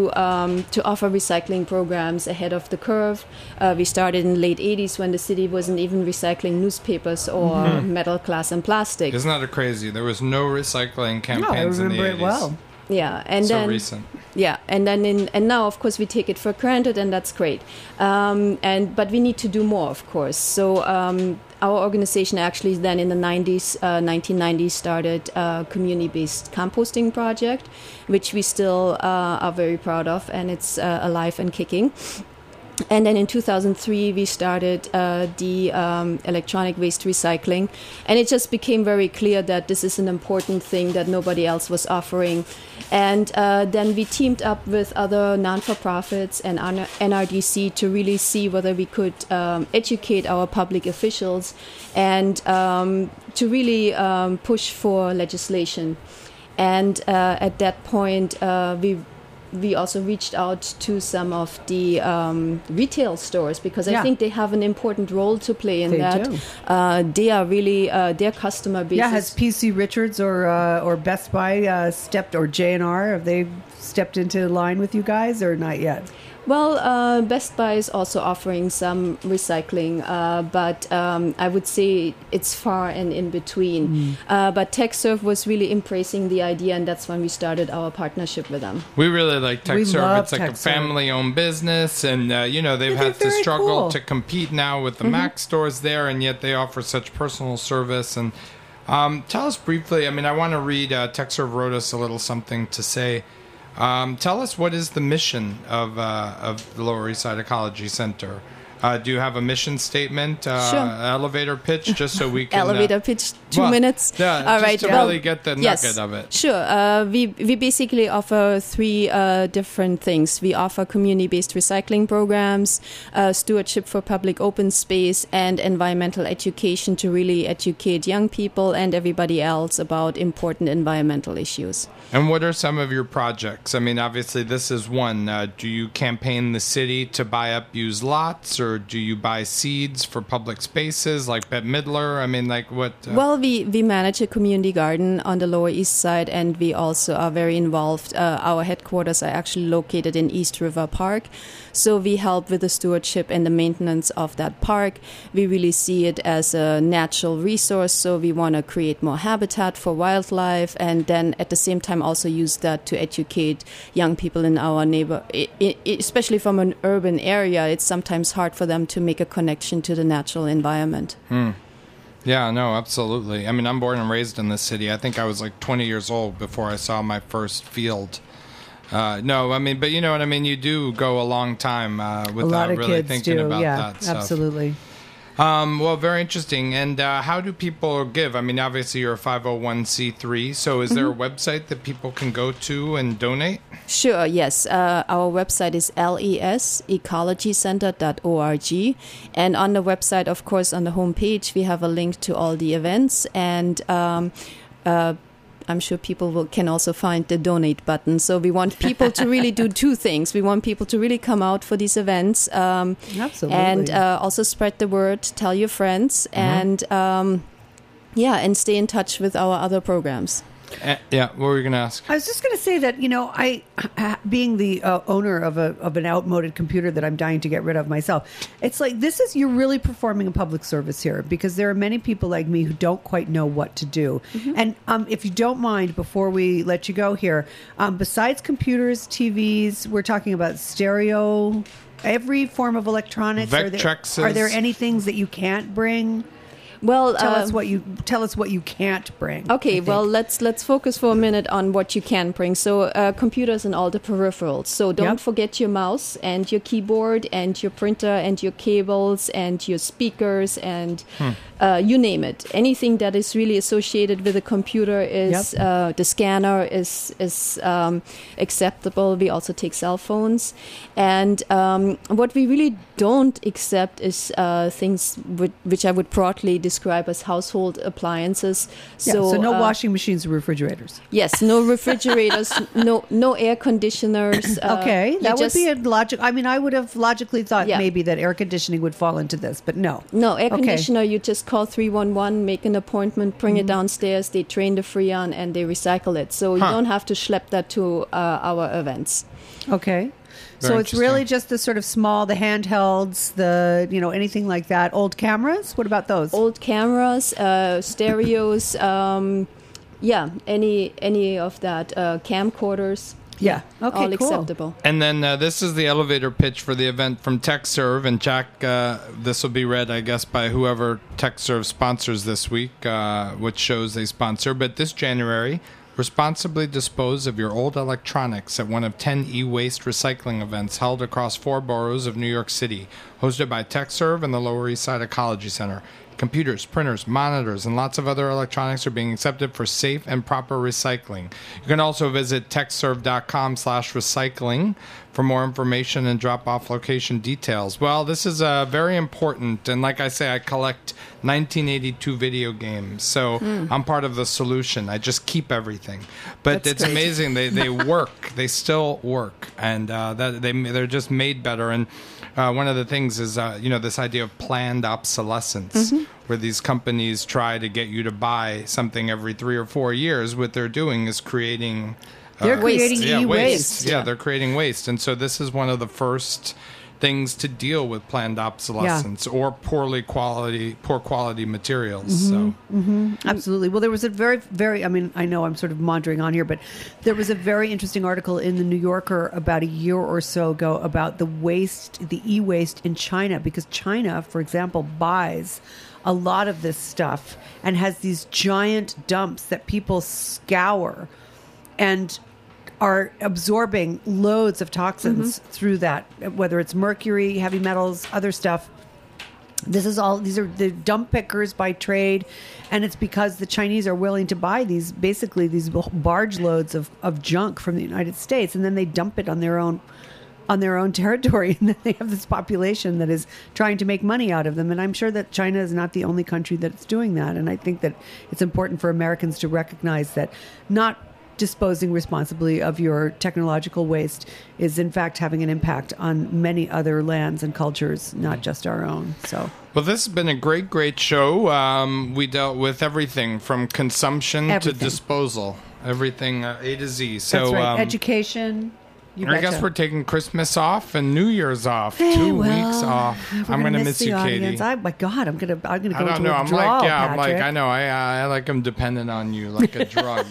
to offer recycling programs ahead of the curve. We started in the late 80s when the city wasn't even recycling newspapers or metal, glass, and plastic. Isn't that crazy? There was no recycling campaigns in the 80s. it well. Yeah, and so then recent. Yeah, and then and now, of course, we take it for granted, and that's great. But we need to do more, of course. So our organization actually then in the 1990s, started a community-based composting project, which we still are very proud of, and it's alive and kicking. And then in 2003, we started the electronic waste recycling. And it just became very clear that this is an important thing that nobody else was offering. And then we teamed up with other non-for-profits and NRDC to really see whether we could educate our public officials and to really push for legislation. And at that point, we also reached out to some of the retail stores, because I think they have an important role to play in that. They are really their customer base. Yeah, has PC Richards or Best Buy stepped, or J&R, have they stepped into line with you guys, or not yet? Well, Best Buy is also offering some recycling, but I would say it's far and in between. But TechServe was really embracing the idea, and that's when we started our partnership with them. We really like We TechServe. love It's like a TechServe. family-owned business, and they've had to very struggle cool. to compete now with the Mac stores there, and yet they offer such personal service. And tell us briefly. I mean, I want to read. TechServe wrote us a little something to say. Tell us, what is the mission of the Lower East Side Ecology Center? Do you have a mission statement, elevator pitch, just so we can... Elevator pitch, 2 minutes? Yeah, All just right. to Well, really get the yes, nugget of it. Sure. We basically offer 3 different things. We offer community-based recycling programs, stewardship for public open space, and environmental education to really educate young people and everybody else about important environmental issues. And what are some of your projects? I mean, obviously, this is one. Do you campaign the city to buy up used lots, or do you buy seeds for public spaces like Bette Midler? I mean, like what? Well, we manage a community garden on the Lower East Side, and we also are very involved. Our headquarters are actually located in East River Park. So we help with the stewardship and the maintenance of that park. We really see it as a natural resource, so we want to create more habitat for wildlife, and then at the same time also use that to educate young people in our especially from an urban area. It's sometimes hard for them to make a connection to the natural environment. Yeah, no, absolutely. I mean, I'm born and raised in this city. I think I was like 20 years old before I saw my first field. No, I mean, but you know what I mean? You do go a long time A lot without of really kids thinking do. about Yeah, that stuff. absolutely. Well, very interesting. And how do people give? I mean, obviously you're a 501c3, so is there a website that people can go to and donate? Sure, yes. Our website is lesecologycenter.org. And on the website, of course, on the homepage, we have a link to all the events. And I'm sure people can also find the donate button. So we want people to really do 2 things. We want people to really come out for these events. Absolutely. And also spread the word, tell your friends, and and stay in touch with our other programs. Yeah, what were you going to ask? I was just going to say that, I, being the owner of an outmoded computer that I'm dying to get rid of myself, it's like you're really performing a public service here, because there are many people like me who don't quite know what to do. And if you don't mind, before we let you go here, besides computers, TVs, we're talking about stereo, every form of electronics. Vectrexes. Are there any things that you can't bring? Well, Tell us what you can't bring. Okay, well, let's focus for a minute on what you can bring. So, computers and all the peripherals. So don't forget your mouse and your keyboard and your printer and your cables and your speakers and you name it. Anything that is really associated with a computer is the scanner is acceptable. We also take cell phones, and what we really don't accept is things which I would broadly describe as household appliances. So no washing machines or refrigerators. Yes, no refrigerators, no air conditioners. Okay, that would be a logic. I mean, I would have logically thought Yeah. maybe that air conditioning would fall into this, but no. No, air Okay. conditioner, you just call 311, make an appointment, bring it downstairs, they drain the Freon, and they recycle it. So you don't have to schlep that to our events. Okay. So Very it's really interesting. just the sort of small, the handhelds, anything like that. Old cameras? What about those? Old cameras, stereos, any of that, camcorders. Yeah. Okay, all cool. acceptable. And then this is the elevator pitch for the event from TechServe. And Jack, this will be read, I guess, by whoever TechServe sponsors this week, which shows they sponsor. But this January, responsibly dispose of your old electronics at one of 10 e-waste recycling events held across 4 boroughs of New York City, hosted by TechServe and the Lower East Side Ecology Center. Computers, printers, monitors, and lots of other electronics are being accepted for safe and proper recycling. You can also visit techserve.com/recycling for more information and drop off location details. Well, this is very important, and like I say, I collect 1982 video games, so I'm part of the solution. I just keep everything, but it's amazing. They work. They still work, and they're just made better. And one of the things is this idea of planned obsolescence, where these companies try to get you to buy something every 3 or 4 years. What they're doing is creating They're creating waste. Yeah, they're creating waste. And so this is one of the first things to deal with planned obsolescence or poor quality materials. Absolutely. Well, there was a very, I mean, I know I'm sort of maundering on here, but there was a very interesting article in the New Yorker about a year or so ago about the e-waste in China, because China, for example, buys a lot of this stuff and has these giant dumps that people scour and are absorbing loads of toxins through that, whether it's mercury, heavy metals, other stuff. These are the dump pickers by trade, and it's because the Chinese are willing to buy these barge loads of junk from the United States, and then they dump it on their own territory, and then they have this population that is trying to make money out of them. And I'm sure that China is not the only country that's doing that, and I think that it's important for Americans to recognize that not disposing responsibly of your technological waste is in fact having an impact on many other lands and cultures, not just our own. So, well, this has been a great show. We dealt with everything from consumption to disposal, everything A to Z. So, that's right. Education. I guess we're taking Christmas off and New Year's off. 2 weeks off. I'm going to miss you, Katie. My God, I'm going to go I don't into know. withdrawal, Patrick. I know. I like I'm dependent on you like a drug.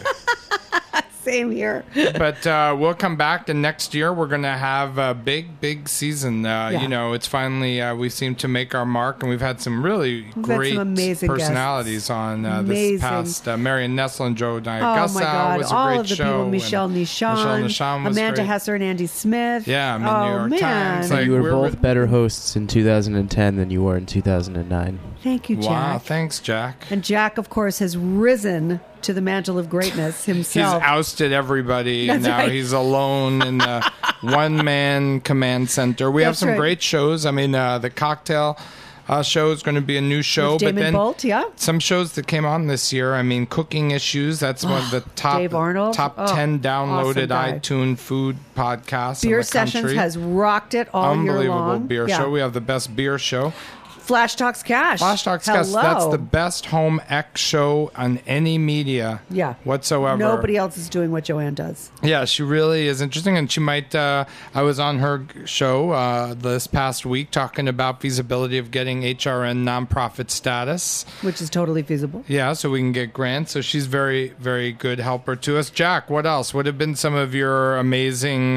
Same here. But we'll come back, and next year we're going to have a big season. You know, it's finally we seem to make our mark, and we've had some really great personalities on this past. Marion Nestle and Joe Diagussa oh my God! was a all great of the show. people, Michelle Nichon, Amanda Hesser, and Andy Smith. Yeah, I'm in New York Times. Like, you were both better hosts in 2010 than you were in 2009. Thank you, Jack. Wow, thanks, Jack. And Jack, of course, has risen to the mantle of greatness himself. He's ousted everybody. That's now right. he's alone in the one-man command center. We have some great shows. I mean, the cocktail show is going to be a new show. With Damon but then Bolt, some shows that came on this year. I mean, Cooking Issues. That's one of the top Dave Arnold. 10 downloaded awesome iTunes food podcasts Beer in the country. Sessions has rocked it all year long. Unbelievable beer show. We have the best beer show. Flash Talks Cash. Flash Talks Cash. That's the best home ec show on any media whatsoever. Nobody else is doing what Joanne does. Yeah, she really is interesting. And she might, I was on her show this past week talking about feasibility of getting HRN nonprofit status. Which is totally feasible. Yeah, so we can get grants. So she's very, very good helper to us. Jack, what else? What have been some of your amazing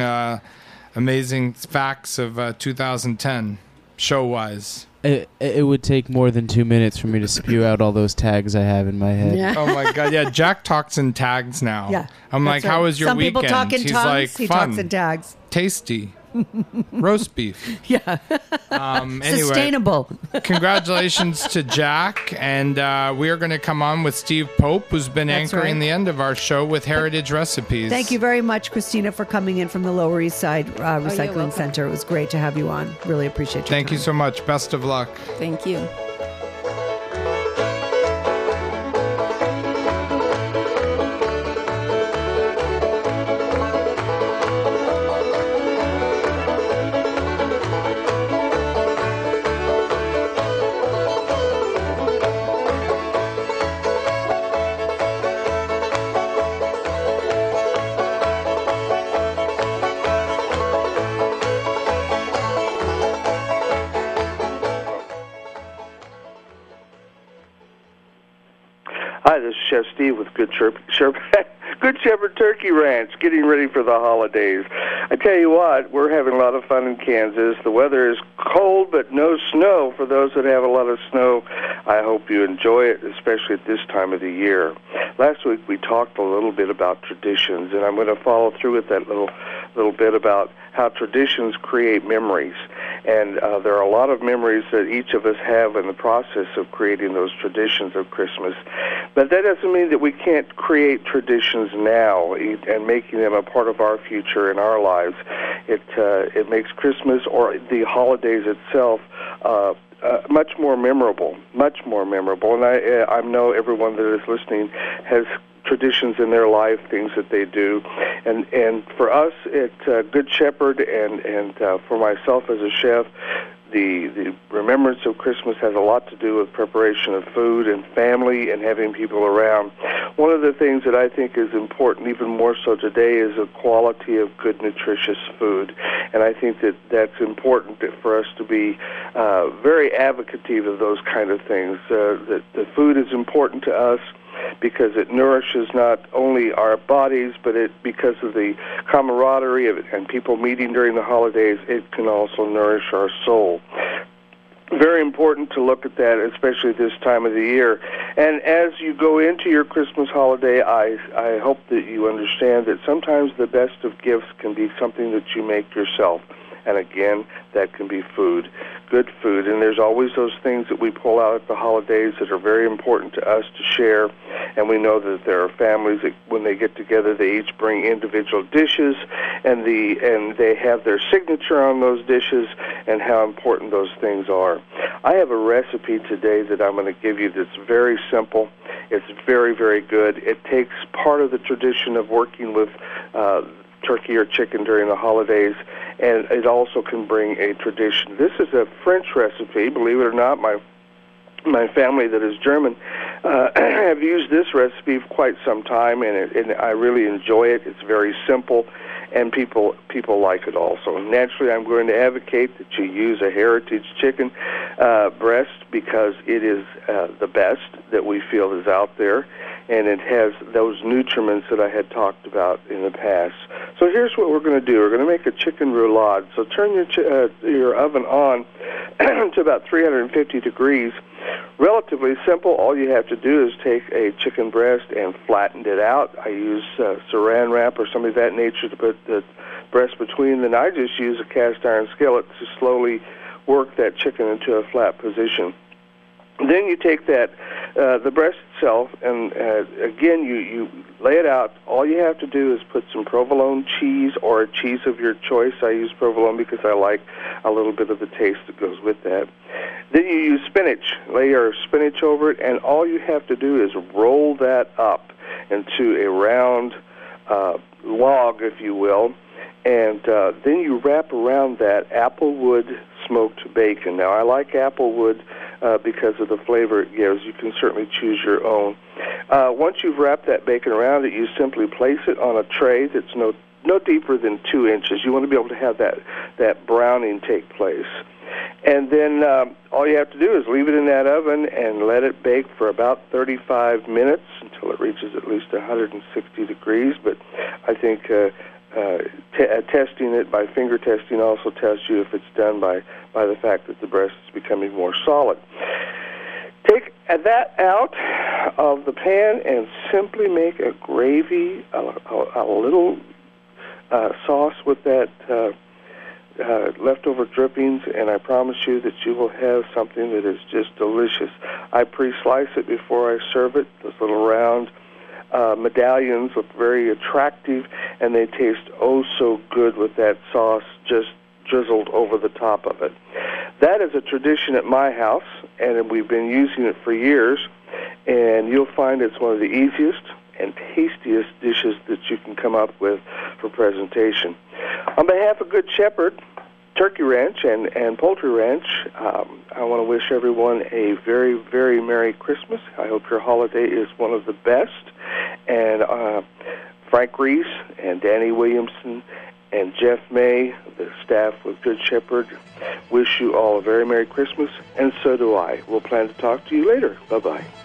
facts of 2010, show-wise? It would take more than 2 minutes for me to spew out all those tags I have in my head. Yeah. Oh my God! Yeah, Jack talks in tags now. Yeah, I'm like, right. how was your Some weekend? people talk in He's tongues. like, he fun, talks in tags. tasty, roast beef. Yeah. Anyway, sustainable. Congratulations to Jack, and we are going to come on with Steve Pope, who's been anchoring the end of our show with Heritage Recipes. Thank you very much, Christina, for coming in from the Lower East Side Recycling welcome. Center. It was great to have you on. Really appreciate your Thank time. you so much. Best of luck. Thank you. Hi, this is Chef Steve with Good Shepherd Turkey Ranch, getting ready for the holidays. I tell you what, we're having a lot of fun in Kansas. The weather is cold, but no snow. For those that have a lot of snow, I hope you enjoy it, especially at this time of the year. Last week we talked a little bit about traditions, and I'm going to follow through with that little bit about how traditions create memories. And there are a lot of memories that each of us have in the process of creating those traditions of Christmas. But that doesn't mean that we can't create traditions now and making them a part of our future and our lives. It makes Christmas or the holidays itself much more memorable. And I know everyone that is listening has traditions in their life, things that they do, and for us at Good Shepherd and for myself as a chef, the remembrance of Christmas has a lot to do with preparation of food and family and having people around. One of the things that I think is important, even more so today, is the quality of good, nutritious food. And I think that that's important for us to be very advocative of those kind of things. That the food is important to us because it nourishes not only our bodies, but because of the camaraderie of it and people meeting during the holidays, it can also nourish our soul. Very important to look at that, especially this time of the year. And as you go into your Christmas holiday, I hope that you understand that sometimes the best of gifts can be something that you make yourself. And again, that can be food, good food. And there's always those things that we pull out at the holidays that are very important to us to share. And we know that there are families that when they get together, they each bring individual dishes, and they have their signature on those dishes and how important those things are. I have a recipe today that I'm going to give you that's very simple. It's very, very good. It takes part of the tradition of working with turkey or chicken during the holidays, and it also can bring a tradition. This is a French recipe, believe it or not. My family that is German have used this recipe for quite some time, and I really enjoy it. It's very simple, and people like it also. Naturally, I'm going to advocate that you use a heritage chicken breast because it is the best that we feel is out there, and it has those nutriments that I had talked about in the past. So here's what we're going to do. We're going to make a chicken roulade. So turn your oven on to about 350 degrees. Relatively simple. All you have to do is take a chicken breast and flatten it out. I use saran wrap or something of that nature to put the breast between. Then I just use a cast iron skillet to slowly work that chicken into a flat position. Then you take that, the breast itself, and again, you lay it out. All you have to do is put some provolone cheese or a cheese of your choice. I use provolone because I like a little bit of the taste that goes with that. Then you use spinach. Lay your spinach over it, and all you have to do is roll that up into a round log, if you will, and then you wrap around that applewood smoked bacon. Now, I like applewood because of the flavor it gives. You can certainly choose your own. Once you've wrapped that bacon around it, you simply place it on a tray that's no deeper than 2 inches. You want to be able to have that browning take place. And then all you have to do is leave it in that oven and let it bake for about 35 minutes until it reaches at least 160 degrees. But I think testing it by finger testing also tells you if it's done by the fact that the breast is becoming more solid. Take that out of the pan and simply make a gravy, a little sauce with that leftover drippings, and I promise you that you will have something that is just delicious. I pre-slice it before I serve it. Those little round medallions look very attractive, and they taste oh so good with that sauce just drizzled over the top of it. That is a tradition at my house, and we've been using it for years, and you'll find it's one of the easiest and tastiest dishes that you can come up with for presentation. On behalf of Good Shepherd Turkey Ranch and Poultry Ranch, I want to wish everyone a very, very Merry Christmas. I hope your holiday is one of the best. And Frank Reese and Danny Williamson and Jeff May, the staff with Good Shepherd, wish you all a very Merry Christmas, and so do I. We'll plan to talk to you later. Bye-bye.